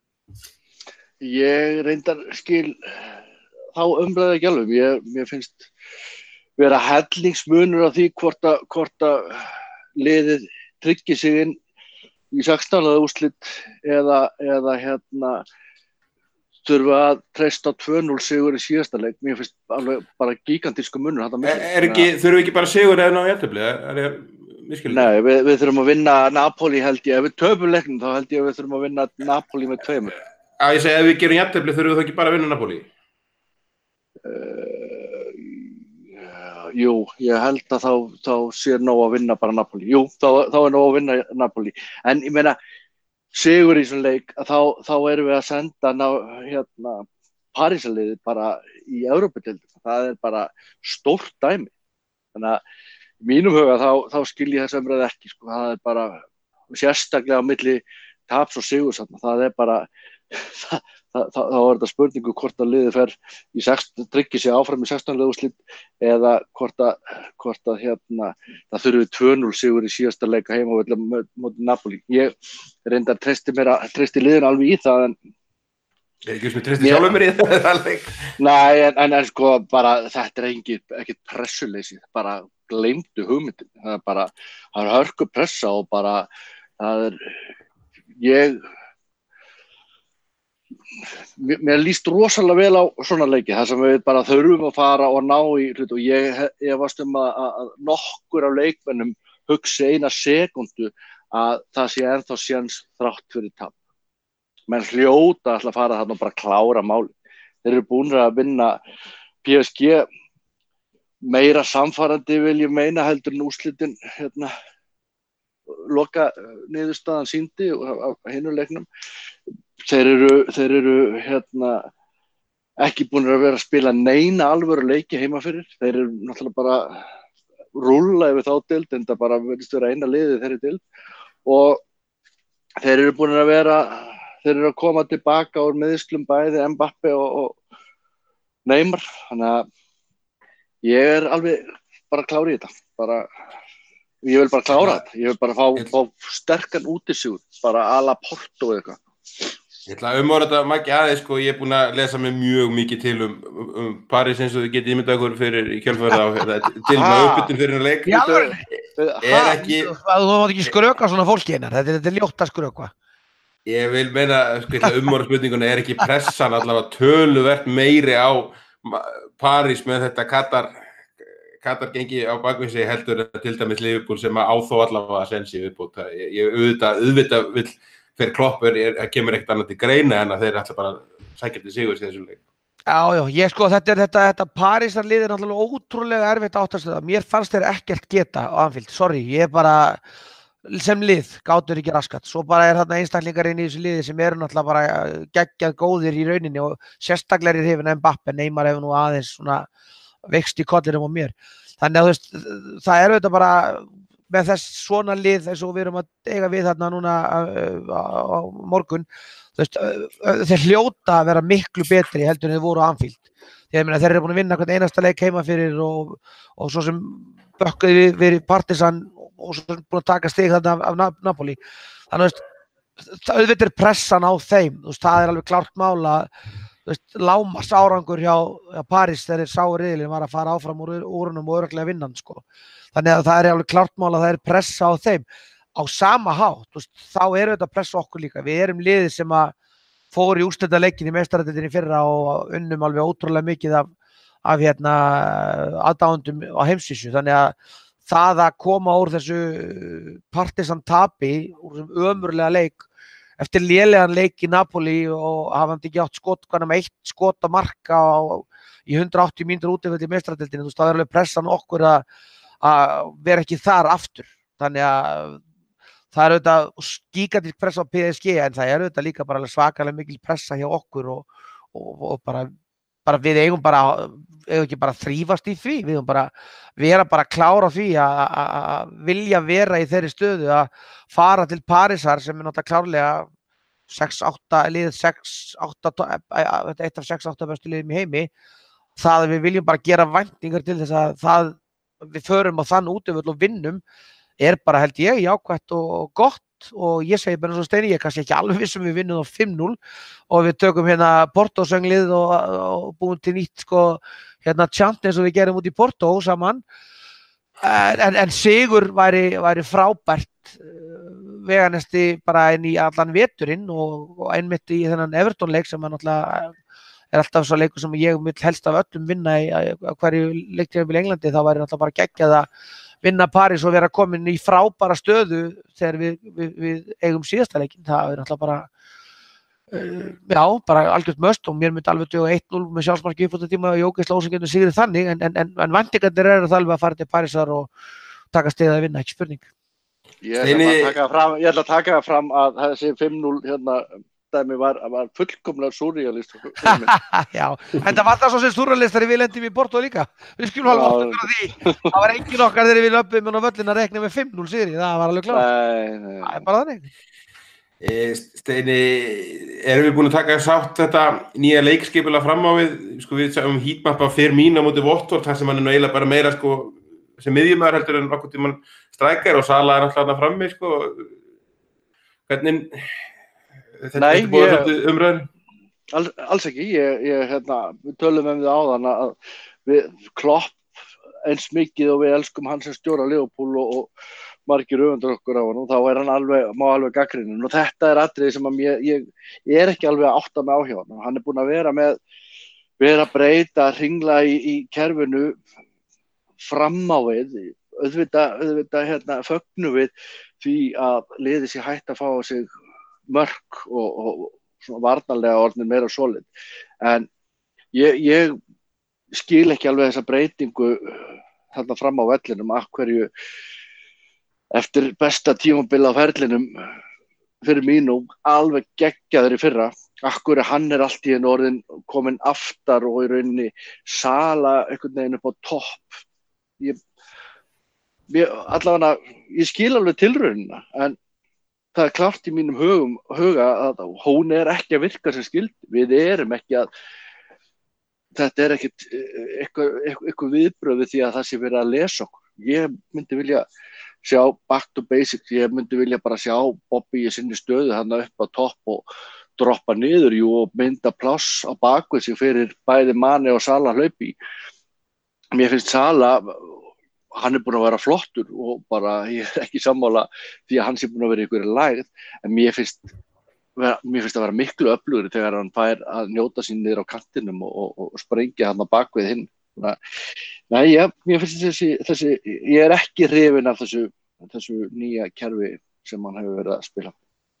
Ég reyndar skil þá umræðu ekki alveg. Ég, mér finnst vera hellingsmunur á því hvort að, hvort að liðið tryggi sig inn í sextán eða úrslit eða, eða hérna þurfa að treysta á tvö núll sigur í síðasta leik. Mér finnst alveg bara gigantísku munur. Er, er ekki, þurfum við ekki bara sigur eða ná jafntefli? Er ég Nei, við, við þurfum að vinna Napoli held ég, ef við töpum leiknum þá held ég að við þurfum að vinna Napoli með tveimur. Já, ég segi ef við gerum jafntefli þurfum við þá ekki bara að vinna Napoli? Uh, uh, jú, ég held að þá, þá sé nóg að vinna bara Napoli. Jú, þá, þá er nóg að vinna Napoli. En ég meina, sigur í svona leik, að þá, þá erum við að senda ná, hérna, Parísarliðið bara í Evrópudeildina. Það er bara stórt dæmi. Þannig að í mínum huga þá, þá skil ég þess umræðu ekki, sko. Það er bara sérstaklega á milli taps og sigurs, það er bara, það, það, þá er þetta spurningu hvort að liðið fer í sextán, tryggir sig áfram í sextán liða úrslit eða hvort að, hvort að hérna, það þurfi tvö núll sigur í síðasta leika heima móti Napoli. Ég reyndar treysti mér að, treysti liðinu alveg í það en Er ekki sem ég treysti sjálfum mér í þetta leik? Nei, en, en, en sko bara þetta er engin, ekkert pressuleysi, bara gleymdu hugmyndin. Það er bara, það er hörku pressa og bara, það er, ég, mér líst rosalega vel á svona leiki, þar sem við bara þurfum að fara og ná í hlut og ég, ég varst um að, að nokkur af leikmennum hugsi eina sekundu að það sé ennþá séns þrátt fyrir tap. Menn hljóta ætla að fara þarna og bara klára máli. Þeir eru búin að vinna P S G meira samfarandi vil ég meina heldur en úrslitin hérna, loka niðurstaðan sýndi á hinu leiknum. Þeir eru, þeir eru hérna, ekki búin að vera að spila neina alvöru leiki heima fyrir. Þeir eru náttúrulega bara rúlla yfir þá deild en það bara virðist vera eina liðið þeirri deild og þeir eru búin að vera Þeir eru að koma tilbaka úr meðslum bæði Mbappe og, og Neymar. Þannig að ég er alveg bara klár í þetta. Bara, ég vil bara klára þetta. Ég vil bara fá, fá sterkan útisigur, bara a la Porto eða eitthvað. Ég ætla að umorða þetta Maggi aðeins, sko. Ég er búin að lesa mig mjög mikið til um, um París eins og þið getið ímyndað ykkur fyrir í kjölfarið á til með uppbytun fyrir en leik. Já, er ekki... Þú mátt ekki skröka svona fólki einar. Þetta, þetta er ljótt að skröka. Ég vil meina, sko, umorða spurninguna er ekki pressan allavega töluvert meiri á París með þetta Katar, Katar gengi á bakvið sig heldur til dæmis Liverpool sem á þó allavega sensi viðbót. Ég, ég auðvitað, auðvitað vill fyrir Klopp er, er, kemur ekkert annað til greina en að þeir ætla bara að sækja til sigurs í þessum leik. Já, já, ég sko, þetta er þetta, þetta Parísarlið er náttúrulega ótrúlega erfitt áttastöða. Mér fannst þeir ekkert geta á Anfield, sorry, ég er bara... sem lið gátur ekki raskat svo bara er þarna einstaklingar inn í þessu liði sem eru náttúrulega bara geggjað góðir í rauninni og sérstaklega er hrifinn Mbappe, Neymar hefur nú aðeins svona veikst í kollinum á mér þannig að þú veist, það er auðvitað bara með þess svona lið eins og við erum að eiga við þarna núna á, á morgun þú veist, þeir hljóta að vera miklu betri heldur en þeir voru á Anfield þegar meina, þeir eru búin að vinna hvern einasta leik heima fyrir og, og svo sem bökkuði við, við Partisan og svo er búin að taka stig þarna af, af Napoli. Þannig að auðvitað er pressan á þeim. Þú veist, það er alveg klárt mál að lágmarks árangur hjá, hjá París þegar þeir sáu riðilinn var að fara áfram úr úrunum og örugglega vinna hann, sko. Þannig að það er alveg klárt mál að það er pressa á þeim. Á sama hátt, þú veist, þá er þetta pressa okkur líka. Við erum liðið sem að fór í úrslitaleikin í meistaradeildinni í fyrra og unnum alveg ótrúlega mikið af, af hérna, aðdáendum á heimsvísu. Þannig að það að koma úr þessu Partisan tapi, úr þessum ömurlega leik, eftir lélegan leik í Napoli og hafandi ekki átt skot, hvað með eitt skot að marka á, í hundrað áttatíu mínútur útivelli í meistaradeildinni, þú veist, það er alveg pressan okkur að, að vera ekki þar aftur. Þannig að það er auðvitað gigantísk pressa á P S G, en það er auðvitað líka bara svakalega mikil pressa hjá okkur og, og, og bara bara við eigum bara, eigum ekki bara þrífast í því, við eigum bara vera bara klára því að vilja vera í þeirri stöðu að fara til Parísar sem er náttúrulega klárlega sex átta lið, sex átta, eitt af sex átta bestu liðum í heimi, það að við viljum bara gera væntingar til þess að það, við förum á þann útivöll og vinnum, er bara held ég jákvætt og gott og ég segi bara eins og Steini, ég er kannski ekki alveg vissum við vinnum á fimm núll og við tökum hérna Porto sönglið og, og búum til nýtt sko hérna chant eins og við gerum út í Porto saman en, en sigur væri, væri frábært veganesti bara inn í allan veturinn og, og einmitt í þennan Everton-leik sem er náttúrulega er alltaf svo leikur sem ég vil helst af öllum vinna í hverju leiktímabil í Englandi, þá væri náttúrulega bara geggjað að vinna París og vera komin í frábæra stöðu þegar við, við, við eigum síðasta leikinn, það er náttúrulega bara uh, já, bara algjört möst og mér myndi alveg duga eitt núll með sjálfsmarki uppfóttatíma og Jókis Lósingjörnum sigrið þannig en, en, en, en væntingarnir eru það alveg að fara til Parísar og taka stigið að vinna, ekki spurning. Ég ætla að taka fram, ég ætla að taka fram að þessi fimm núll hérna dæmi var, var fullkomlega súrrealist. Já, en það var það svo sem súrrealistari við lendum í Porto líka. Við skulum alveg aftur fyrir því. Það var engin okkar þegar við löpum á völlin að rekna með fimm núll sigri, það var alveg klart. Nei, nei. Það er bara þannig. Steini, erum við búin að taka sátt þetta nýja leikskipulag fram á við? Sko við sagum heatmap á Firmino á móti Watford, þar sem hann er nú eiginlega bara meira sko sem miðjumaður heldur en nokkuð tímann strækjar og Sala er náttúrulega þarna frammi sko. Hvernig þetta er búið svolítið umræður? All, alls ekki, ég, ég hérna, við tölum um það áðan að við Klopp eins mikið og við elskum hann sem stjóra Liverpool og, og margir öfundur okkur á hann, þá er hann alveg, má alveg gagnrýninn og þetta er atriði sem að ég, ég, ég er ekki alveg að átta mig á hjá hann. Hann er búinn að vera með, vera að breyta, hringla í, í kerfinu fram á við, auðvitað, auðvitað hérna, fögnum við því að liðið sé hætt að fá á sig mörk og, og svona varnarlega orðin meira solid. En ég, ég skil ekki alveg þessa breytingu þarna fram á vellinum, af hverju eftir besta tímabil á ferlinum fyrir mínum alveg geggjaður í fyrra, af hverju hann er allt í einu orðin komin aftar og í rauninni Sala einhvern veginn upp á topp. Ég, ég, allavega, ég skil alveg tilraunina, en það er klárt í mínum hugum, huga að hún er ekki að virka sem skildi. Við erum ekki að, þetta er ekkit eitthvað, eitthvað viðbröð við því að það sé verið að lesa okkur. Ég myndi vilja sjá back to basics, ég myndi vilja bara sjá Bobby í sinni stöðu hann upp á topp og droppa niður jú, og mynda pláss á bakvið sig fyrir bæði Mane og Sala hlaupi. Mér finnst Sala, hann er búinn að vera flottur og bara ég er ekki sammála því að hann sé búinn að vera ykkur lægð, en mér finnst, mér finnst að vera miklu öflugri þegar hann fær að njóta sín niður á kantinum og, og, og sprengja hann á bakvið hinn. Nei, ja, mér finnst þessi, þessi, ég er ekki hrifinn af þessu, þessu nýja kerfi sem hann hefur verið að spila.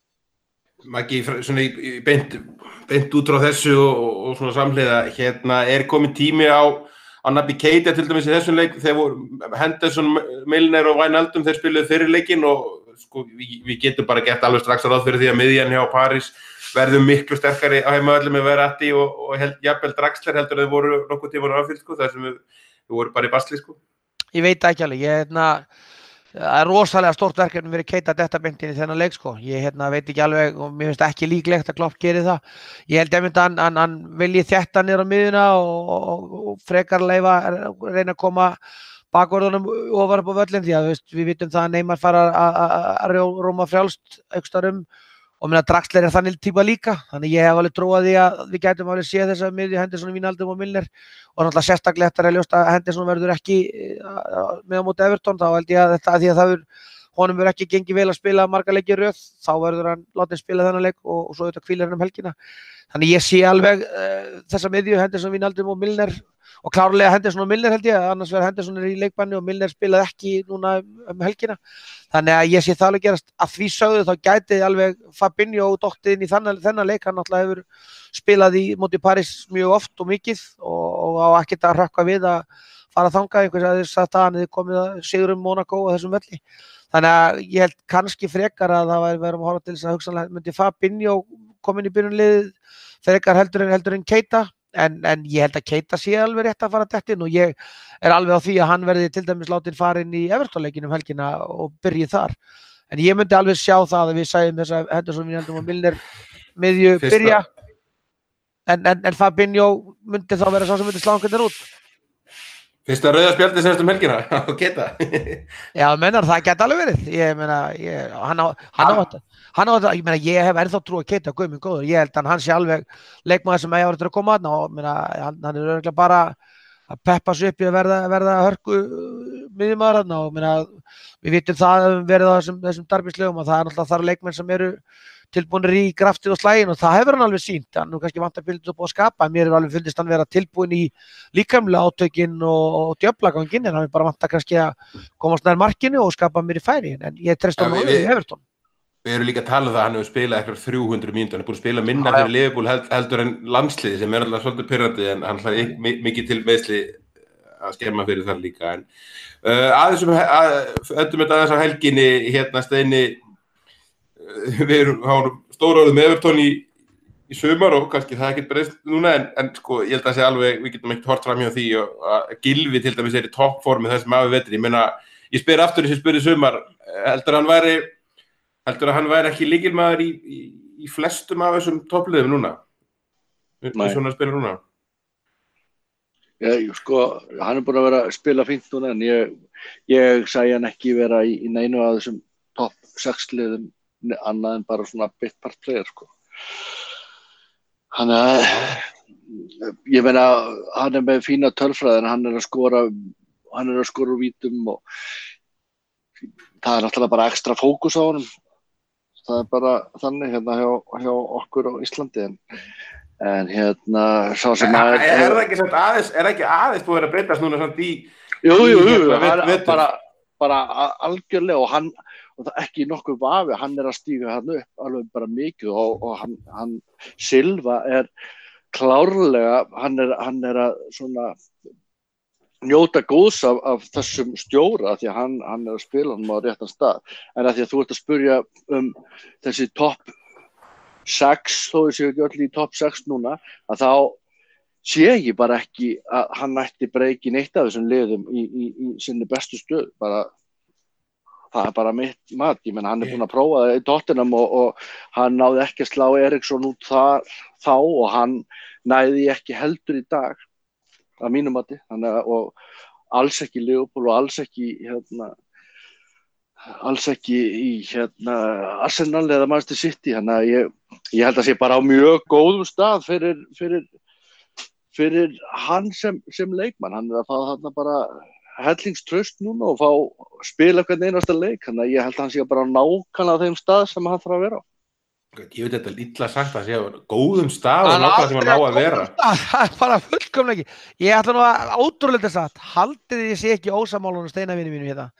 Maggi, svona í, beint, beint út frá þessu og, og svona samhliða, hérna er komin tími á að Naby Keita til dæmis í þessum leik, þegar voru Henderson, Milner og Wijnaldum, þeir spiluðu fyrir leikinn og sko, við, við getum bara gert alveg strax að ráð fyrir því að miðjan hjá París verður miklu sterkari á heimavelli með Verratti og, og held, jafnvel Draxler heldur þeir voru nokkuð tíma á Anfield, sko, þar sem við, við vorum bara í basli, sko. Ég veit ekki alveg, ég hérna, það er rosalega stórt verkefni fyrir Keita þetta beint inn í þennan leik, sko. Ég hérna, veit ekki alveg og mér finnst ekki líklegt að Klopp geri það. Ég held einmitt að hann, hann, hann vilji þétta niður á miðjuna og, og, og frekar leyfa reyna að koma bakvörðunum ofar upp á völlinn því að veist, við vitum það að Neymar fara að róma frjálst aukstarum og minna Draxler er þannig típa líka, þannig ég hef alveg trúað því að við gætum alveg séð þessa miðju Henderson, Wijnaldum og Milner og náttúrulega sérstaklega eftir að ljóst að Henderson verður ekki með á móti Everton, þá held ég að þetta að því að það er, honum verður ekki gengið vel að spila marga leiki í röð, þá verður hann látið spila þennan leik og, og svo auðvitað hvílir hann um helgina. Þannig ég sé alveg uh, þessa miðju Henderson, Wijnaldum og Milner og klárlega Henderson og Milner held ég, annars verður Henderson er í leikbanni og Milner spilaði ekki núna um helgina. Þannig að ég sé það alveg gerast að því sögðu þá gæti alveg Fabinho dottið inn í þennan, þennan leik, hann náttúrulega hefur spilað í móti París mjög oft og mikið og, og á ekkert að hrökkva við að fara þangað, einhvers að þess að hann hefði komið að sigur um Monaco og þessum velli. Þannig að ég held kannski frekar að það væri verið að horfa til þess að hugsanlega myndi Fabinho komin í byrjunliðið frekar heldur en heldur en Keita. En, en ég held að Keita sé alveg rétt að fara dett inn og ég er alveg á því að hann verði til dæmis látin farin í Everton-leikinn um helgina og byrji þar. En ég myndi alveg sjá það að við sæjum þess að Henderson, Wijnaldum og Milner miðju byrja en, en, en Fabinho myndi þá vera sá sem myndi slá einhvern út. Fyrsta rauða spjaldið semst um helgina á Keita. Já, mennar það geti alveg verið. Ég meina, ég, hann á hann á þetta. Hann á þetta, ég meina, ég hef ennþá trú að Keita guð minn góður. Ég held að hann sé alveg leikmaður sem eiga að vera að koma þarna og meina, hann, hann er örugglega bara að peppa sig upp í að verða, verða hörku miðjumaður þarna og meina, við vitum það að við verið á þessum, þessum darbislegum og það er náttúrulega þar leikmenn sem eru tilbúinir í kraftið og slægin og það hefur hann alveg sýnt, hann nú kannski vantar bildið upp á að skapa, mér hefur alveg fundist hann vera tilbúin í líkamlega átökin og, og djöflaganginn en hann er bara vantar kannski að komast nær markinu og skapa mér í færi, en ég treyst hann alveg í Everton. Við erum líka að tala um það að hann hefur spilað eitthvað þrjú hundruð mínútur, hann er búin að spila minna fyrir Liverpool heldur en landsliði sem er alltaf svolítið pirrandi en hann hlaði mikið til meiðsli að skemma fyrir þar líka. En uh, aðeins um að, öllum þetta aðeins á helginni hérna Steini, við erum stóra orðið með Everton í, í sumar og kannski það ekkert breyst núna en, en sko ég held að segja alveg, við getum ekkert hort fram hjá því og að Gylfi til dæmis er í toppformi þessum afi vetri, ég meina, ég spyr aftur þessi spyr í sumar, heldur hann væri heldur að hann væri ekki lykilmaður í, í, í flestum af þessum toppliðum núna? Nei. Svona að spila núna? Já, sko, hann er búin að vera að spila fínt núna en ég, ég sæði hann ekki vera í, í neinu af þessum topp sex liðum annað en bara svona bit part player, sko. Hann er, ég meina, hann er með fína tölfræði en hann er að skora, hann er að skora úr vítum og það er náttúrulega bara ekstra fókus á honum. Það er bara þannig hérna hjá, hjá okkur á Íslandi en, en hérna sá sem að... Er, er það ekki samt aðeins, er ekki aðeins búið að breytast núna samt í... Jú, jú, jú, hérna, hann vetur? bara, bara algjörlega og hann, og það ekki nokkuð vafi, hann er að stíga hann upp alveg bara mikið og, og hann, hann Silva er klárlega, hann er, hann er að svona njóta góðs af, af þessum stjóra því að hann, hann er að spila hann á réttan stað en að því að þú ert að spurja um þessi topp sex, þó ég sé ekki öll í topp sex núna, að þá sé ég bara ekki að hann ætti breyki neitt af þessum liðum í, í, í sinni bestu stöð, bara það er bara mitt mat, ég menn hann er búinn að prófa það í Tottenham og, og hann náði ekki að slá Eriksson út þar, þá og hann næði ekki heldur í dag að mínum mati, þannig að og alls ekki Liverpool og alls ekki hérna alls ekki í hérna Arsenal eða Manchester City, þannig að ég, ég held að sé bara á mjög góðum stað fyrir, fyrir fyrir hann sem, sem leikmann, hann er að fá þarna bara hellingstraust núna og fá spila hvern einasta leik, þannig að ég held að hann sé bara nákvæmlega á þeim stað sem hann þarf að vera á. Ég veit þetta illa sagt að sé á góðum stað og nákvæmlega sem hann á að vera. Það er bara fullkomlega ekki. Ég ætla nú að ótrúlega sagt, haldið ég sé ekki ósamálunum steinavini mínum hérna.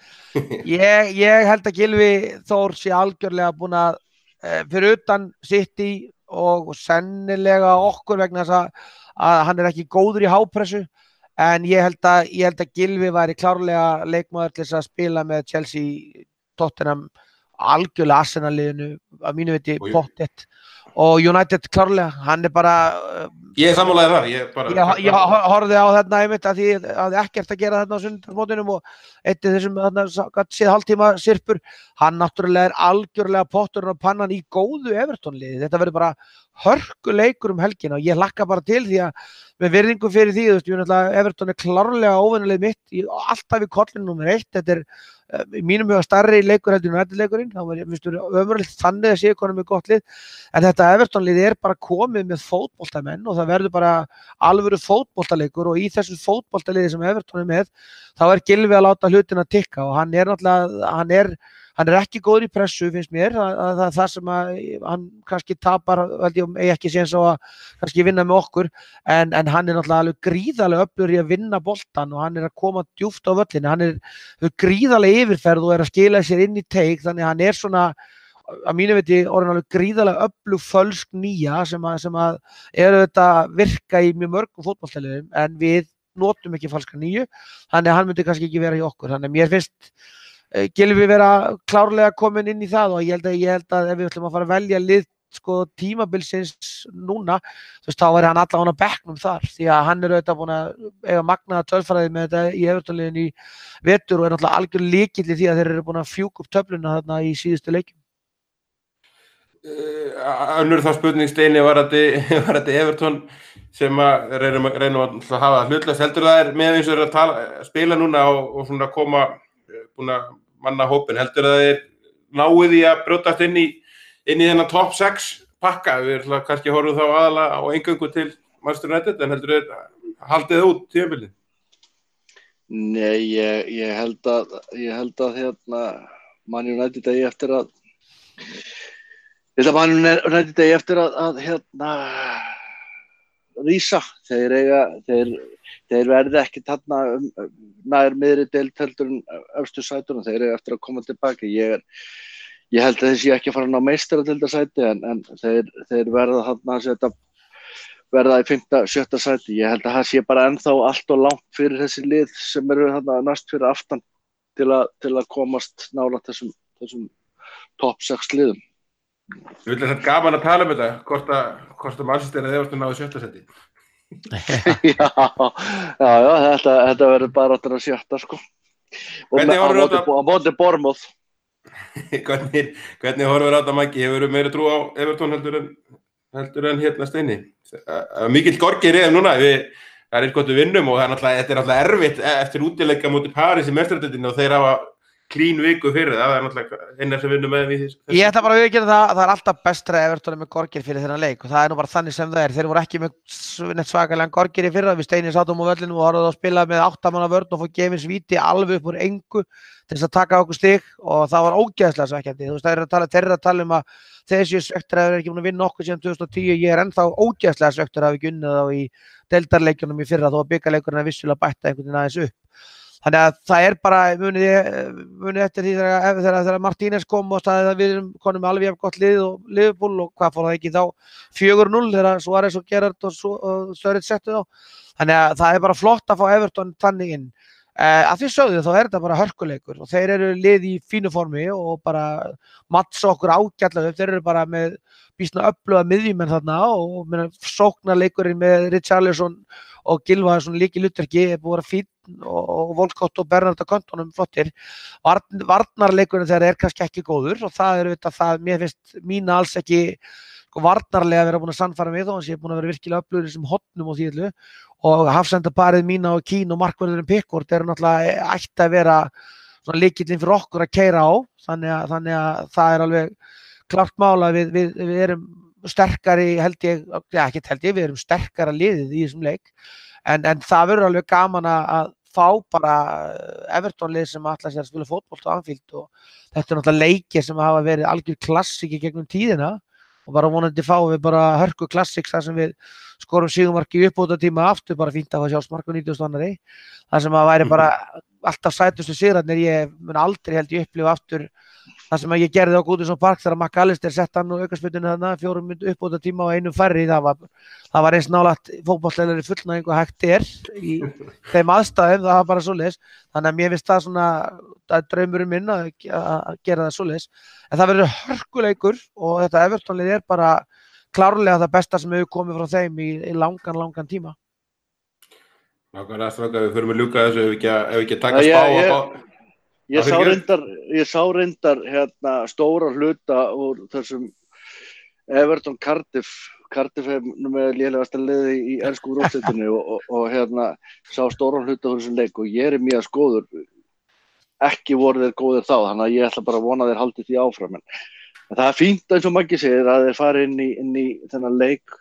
Ég, ég held að Gylfi Þór sé algjörlega búin að e, fyrir utan City og sennilega okkur vegna þess að að hann er ekki góður í hápressu en ég held að, ég held að Gylfi væri klárlega leikmaður til þess að spila með Chelsea, Tottenham algjörlega Arsenal-liðinu að mínu viti pottet og United klárlega, hann er bara ég er sammálaður þar ég, bara, ég, ég horfði á þarna einmitt að því að ekkert að gera þarna á sundarmótinum og eitt af þessum þarna síðan hálftíma sirpur, hann náttúrulega er algjörlega potturinn og pannan í góðu Everton-liði, þetta verður bara hörkuleikur um helgina og ég hlakka bara til því að með virðingu fyrir því, þú veist, ég náttúrulega Everton er klárlega óvenjuleg mitt, í, alltaf í kollinu númer eitt, þetta er í mínum huga stærri leikur heldur en United-leikurinn, þá finnst þú ömurlegt þannig að sé konum með gott lið, en þetta Everton-lið er bara komið með fótboltamenn og það verður bara alvöru fótboltaleikur og í þessu fótboltaliði sem Everton er með, þá er Gylfi að láta hlutina tikka og hann er náttúrulega, hann er Hann er ekki góður í pressu, finnst mér, það er það sem að hann kannski tapar, held ég, eigi ekki séns á að kannski vinna með okkur, en, en hann er náttúrulega alveg gríðarlega öflugur í að vinna boltann og hann er að koma djúpt á völlinu, hann er gríðarlega yfirferð og er að skila sér inn í teik, þannig að hann er svona, að mínu viti, orðinn alveg gríðarlega öflug fölsk nýja sem að, sem að eru þetta virka í mjög mörgum fótboltaliðum, en við notum ekki falska nýju, þannig að hann myndi kannski ekki vera í okkur, þannig að mér finnst Gylfi vera klárlega komin inn í það og ég held að, ég held að ef við ætlum að fara að velja lið sko, tímabilsins núna, þú veist, þá er hann allavega á bekknum þar, því að hann er auðvitað búin að eiga magnaða tölfræði með þetta í Everton-liðinu í vetur og er náttúrulega algjör lykill í því að þeir eru búin að fjúka upp töfluna þarna í síðustu leikjum. Uh, önnur þá spurning Steini var þetta Everton sem að reynum, reynum að hafa hlutlaust, heldur það er með eins og er að tala, spila núna og, og svona koma búin að manna hópin, heldur að þeir náið í að brjótast inn í inn í þennan topp sex pakka, við erum kannski horfum þá aðalega á eingöngu til Manchester United, en heldur þeir haldið það út tímabilið? Nei, ég, ég held að ég held að hérna Man United eigi eftir að ég held að Man United eigi eftir að, að hérna rísa, þeir eiga þeir Þeir verði ekki þarna um, nær miðri deild heldur en efstu sætunum, þeir eru eftir að koma tilbaka. Ég, er, ég held að þeir sé ekki að fara að ná meistaradeildarsæti en, en þeir, þeir verða þarna að setja, verða í fimmta, sjötta sæti. Ég held að það sé bara ennþá allt og langt fyrir þessi lið sem eru þarna næst fyrir aftan til að, til að komast nálægt þessum, þessum topp sex liðum. Þú vil þetta gaman að tala um þetta, hvort að, hvort að Manchester eða Everton náðu sjötta sæti. já, já, já, þetta, þetta verður bara að sjötta sko. Og hvernig horfir þetta á móti Bournemouth? hvernig, hvernig horfir þetta Maggi? Hefur þú meira trú á Everton heldur en, heldur en hérna Steini? Mikill gorgir er núna, við, það er gott við vinnum og það er náttúrulega, þetta er náttúrulega erfitt eftir útileika móti París í meistaradeildinni og þeir hafa klín viku fyrir það, það er náttúrulega eina sem vinnum með því. Ég ætla bara að viðurkenna það, það er alltaf bestra að Everton er með Gorgir fyrir þennan leik og það er nú bara þannig sem það er. Þeir voru ekki með neitt svakalega Gorgir í fyrra, við Steini sátum á völlinu og horfðum að spila með átta manna vörn og fór gefins víti alveg upp úr engu til þess að taka okkur stig og það var ógeðslega svekkjandi. Þú veist, þeir eru að tala, þeir eru að tala um að þessi svekktir hafi ekki búin að vinna okkur síðan tvö þúsund og tíu, ég er ennþá ógeðslega svekktur hafi ekki unnið þá í deildarleikjunum í fyrra þó að bikarleikurinn er vissulega bætta einhvern veginn aðeins upp. Þannig að það er bara munið, munið eftir því þegar, þegar, þegar Martínez kom og staðið að við erum konum með alveg jafn gott lið og Liverpool og hvað fór það ekki þá fjögur núll þegar Suárez og Gerrard og, og Sturridge settu þá. Þannig að það er bara flott að fá Everton þannig inn. Uh, að því sögðu þá er þetta bara hörkuleikur og þeir eru lið í fínu formi og bara mattsa okkur ágætlega upp, þeir eru bara með býsna öfluga miðjumenn þarna og meina, sóknarleikurinn með Richarlison og Gylfa svona líki hlutverki er búið að vera fínn og, og Volcott og Bernard á kontónum flottir. Varn, varnarleikurinn þeirra er kannski ekki góður og það er þetta það, mér finnst mína alls ekki sko varnarlega að vera búin að sannfæra mig þó hann sé búin að vera virkilega öflugur í þessum hotnum og því öllu og hafsendaparið mína og Kín og markvörðurinn Pickford eru náttúrulega ætti að vera svona lykillinn fyrir okkur að keyra á þannig að, þannig að það er alveg klart mál að við, við, við erum sterkari held ég, já ekki held ég, við erum sterkara liðið í þessum leik en, en það verður alveg gaman að fá bara Everton lið sem ætla sér að spila fótbolt á Anfield og þetta er náttúrulega leikir sem hafa verið algjör klassiki gegnum tíðina og bara vonandi fáum við bara hörku klassiks þar sem við skorum sigurmarki uppbótartíma aftur, bara fínt að fá sjálfsmark og nítugasta annarri. Það sem að væri bara alltaf sætustu sigrarnir, ég mun aldrei held ég upplifa aftur það sem að ég gerði á Goodison Park þegar McAllister sett hann og aukaspyrnunni þarna, fjórum mynd uppbótartíma og einum færri, það var, það var eins nálægt fótboltalegri fullnægingu hægt er í þeim aðstæðum, það var bara svoleiðis. Þannig að mér finnst það svona, það er draumurinn minn að, að gera það svoleiðis. En það verður hörkuleikur og þetta Everton-lið er bara klárlega það besta sem hefur komið frá þeim í, í langan, langan tíma. Nákvæmlega strákar, við förum að ljúka þessu ef við ekki, ef við ekki taka spá ég, ég, á... Ég sá reyndar, ég sá reyndar hérna, stóra hluta úr þessum Everton Cardiff. Cardiff er nú með lélegasta liði í ensku úrvalsdeildinni og, og, og hérna, sá stóra hluta úr þessum leik og ég er mjög góður. Ekki voru þeir góðir þá, þannig að ég ætla bara að vona að þeir haldi því áfram. En, en það er fínt eins og Maggi segir að þeir fara inn í, inn í þennan leik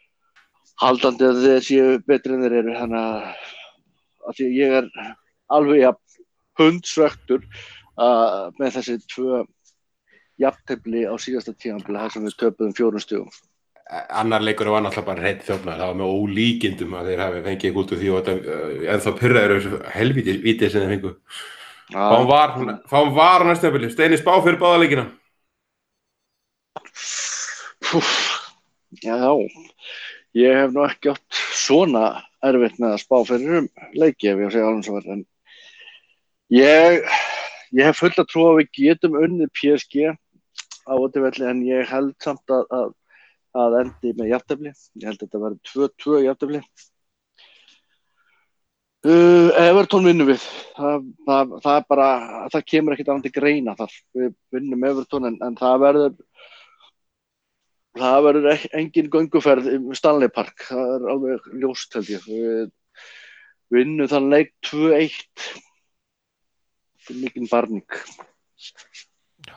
haldandi að þeir séu betri en þeir eru. Þannig að, að ég er alveg jafn hundsvektur uh, með þessi tvö jafntefli á síðasta tímabili þar sem við töpuðum fjórum stigum. Annar leikur var náttúrulega bara hreinn þjófnaður, það var með ólíkindum að þeir hafi fengið út úr því og þetta uh, ennþá pirraður þessu helvítis vítið sem þeir fengu. Fáum var, fáum var á næsta tímabili. Steini, spá fyrir báða leikina. Já, ég hef nú ekki átt svona erfitt með að spá fyrir um leiki ef ég segja alveg svo verð en Ég, ég hef full að trú að við getum unnið P S G á útivelli en ég held samt að, að, að endi með jafntefli. Ég held að þetta verði tvö tvö jafntefli. Uh, Everton vinnum við. Það, það, það er bara, það kemur ekkert annað til greina þar. Við vinnum Everton en, en það verður, það verður engin gönguferð í Stanley Park. Það er alveg ljóst held ég. Við vinnum þann leik tvö eitt. Mikinn barning. Já,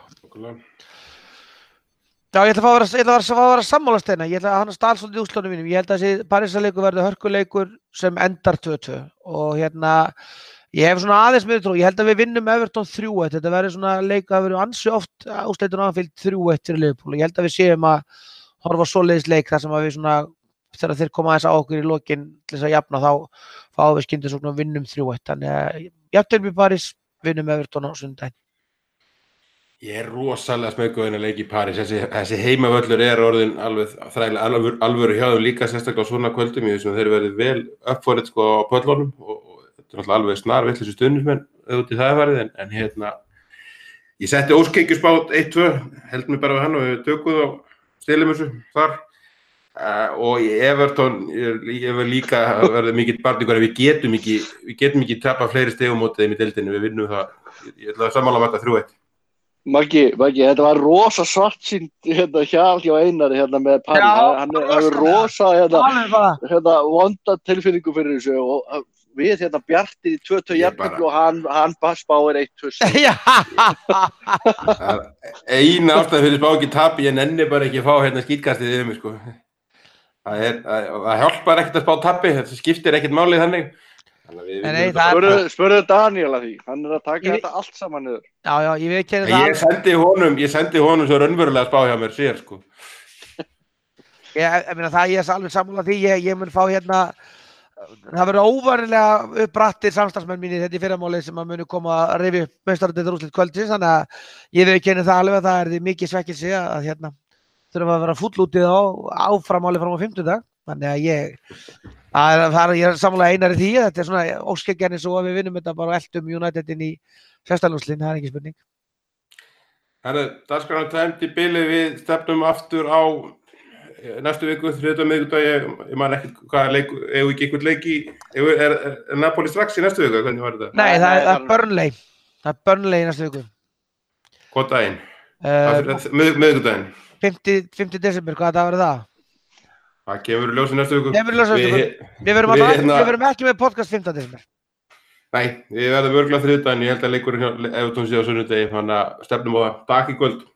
ég ætla að fá að vera, ég ætla að fá að vera sammála Steina. Ég ætla að hann stál svolítið úrslitunum mínum. Ég held að þessi Parísarleikur verður hörkuleikur sem endar tvö tvö og hérna ég hef svona aðeins með trú. Ég held að við vinnum Everton þrjú eitt. Þetta verður svona leik að verður ansi oft úrslitunum Anfield þrjú eitt fyrir Liverpool. Ég held að við séum að horfa á svoleiðis leik þar sem að við svona þegar þeir koma aðeins á okkur í lokin til þess að jafna þá fáum við skyndisókn og vinnum þrjú eitt. Þannig að jafntefli París vinnum Everton á sunnudaginn. Ég er rosalega smeykur að leiki í París. Þessi, þessi heimavöllur er orðin alveg þrægilega alvöru, alvöru hjá þeim líka sérstaklega á svona kvöldum. Ég veist að þeir verið vel uppfórið sko á pöllunum og, og þetta er náttúrulega alveg snar vitlausir stuðningsmenn út í það farið en, en hérna ég setti óskengjuspát eitt tvö, held mig bara við hann og við tökum og stilum þessu þar. Uh, og í Everton ég verð líka að verða mikill barningur en við getum ekki við getum ekki tapa fleiri stigum mótið þeim í deildinni, við vinnum það. Ég, ég ætla að sammála með þetta þrjú eitt. Maggi, Maggi, þetta var rosa svartsýnt hérna hjá hjá Einari hérna með París. Hann hefur rosa hérna, hérna vonda tilfinningu fyrir þessu og við hérna Bjartir í tvö tvö Ég jafntefli bara- og hann, hann bara spáir eitt tvö sigur. Já, Það er eina ástæð fyrir spá ekki tapi, ég nenni bara ekki að fá hérna skítkastið yfir mig, sko. Það, er, það, það hjálpar ekkert að spá tapi, þetta skiptir ekkert málið þannig. Þannig að við, Nei, við nei, munum það er- bara- Spurðu, spurðu Daniel að því, hann er að taka Ég- þetta allt saman niður. já, já, ég veit ekki Ég það. sendi honum, ég sendi honum svo raunverulega að spá hjá mér sér, sko. Ég, ég meina það, ég er alveg sammála því, ég, ég mun fá hérna, það verður óvarlega uppbrattir samstarfsmenn mínir þetta í fyrramáli sem að munu koma að rifja upp meistaradeildar úrslit kvöldsins, þannig að ég veit ekki það alveg að það er því mikið svekkilsi að, að hérna þurfum að vera full útið á áframáli fram á fimmtudag, þannig að ég, að, það er, ég er sammála einar í því, að þetta er svona óskegjarni svo að við vinnum þetta bara og eltum Unitedin í sextánúrslitin, það er ekki spurning. Herra, dagskráin tæmt í bili, við stefnum aftur á næstu viku, þriðjudag, miðvikudag, ég, ég man ekki hvað leik, eigum við ekki einhvern leik í, eigum við- er, er, er Napoli strax í næstu viku, hvernig var þetta? Nei, Nei, það, nei, er- það það er er- Burnley, það er Burnley í næstu viku. Hvað daginn? Uh, Mið, miðvikudaginn. fimmta desember, hvað það verður það? Það kemur í ljós í næstu viku. Kemur í ljós í næstu Við- viku. Við verðum, Við við, hérna- við verðum ekki með podcast fimmta desember. Nei, við verðum örgulega þriðjudaginn, ég held að leikurinn hjá Evertón sé á sunnudegi, þannig að stefnum á það dag í kvöld.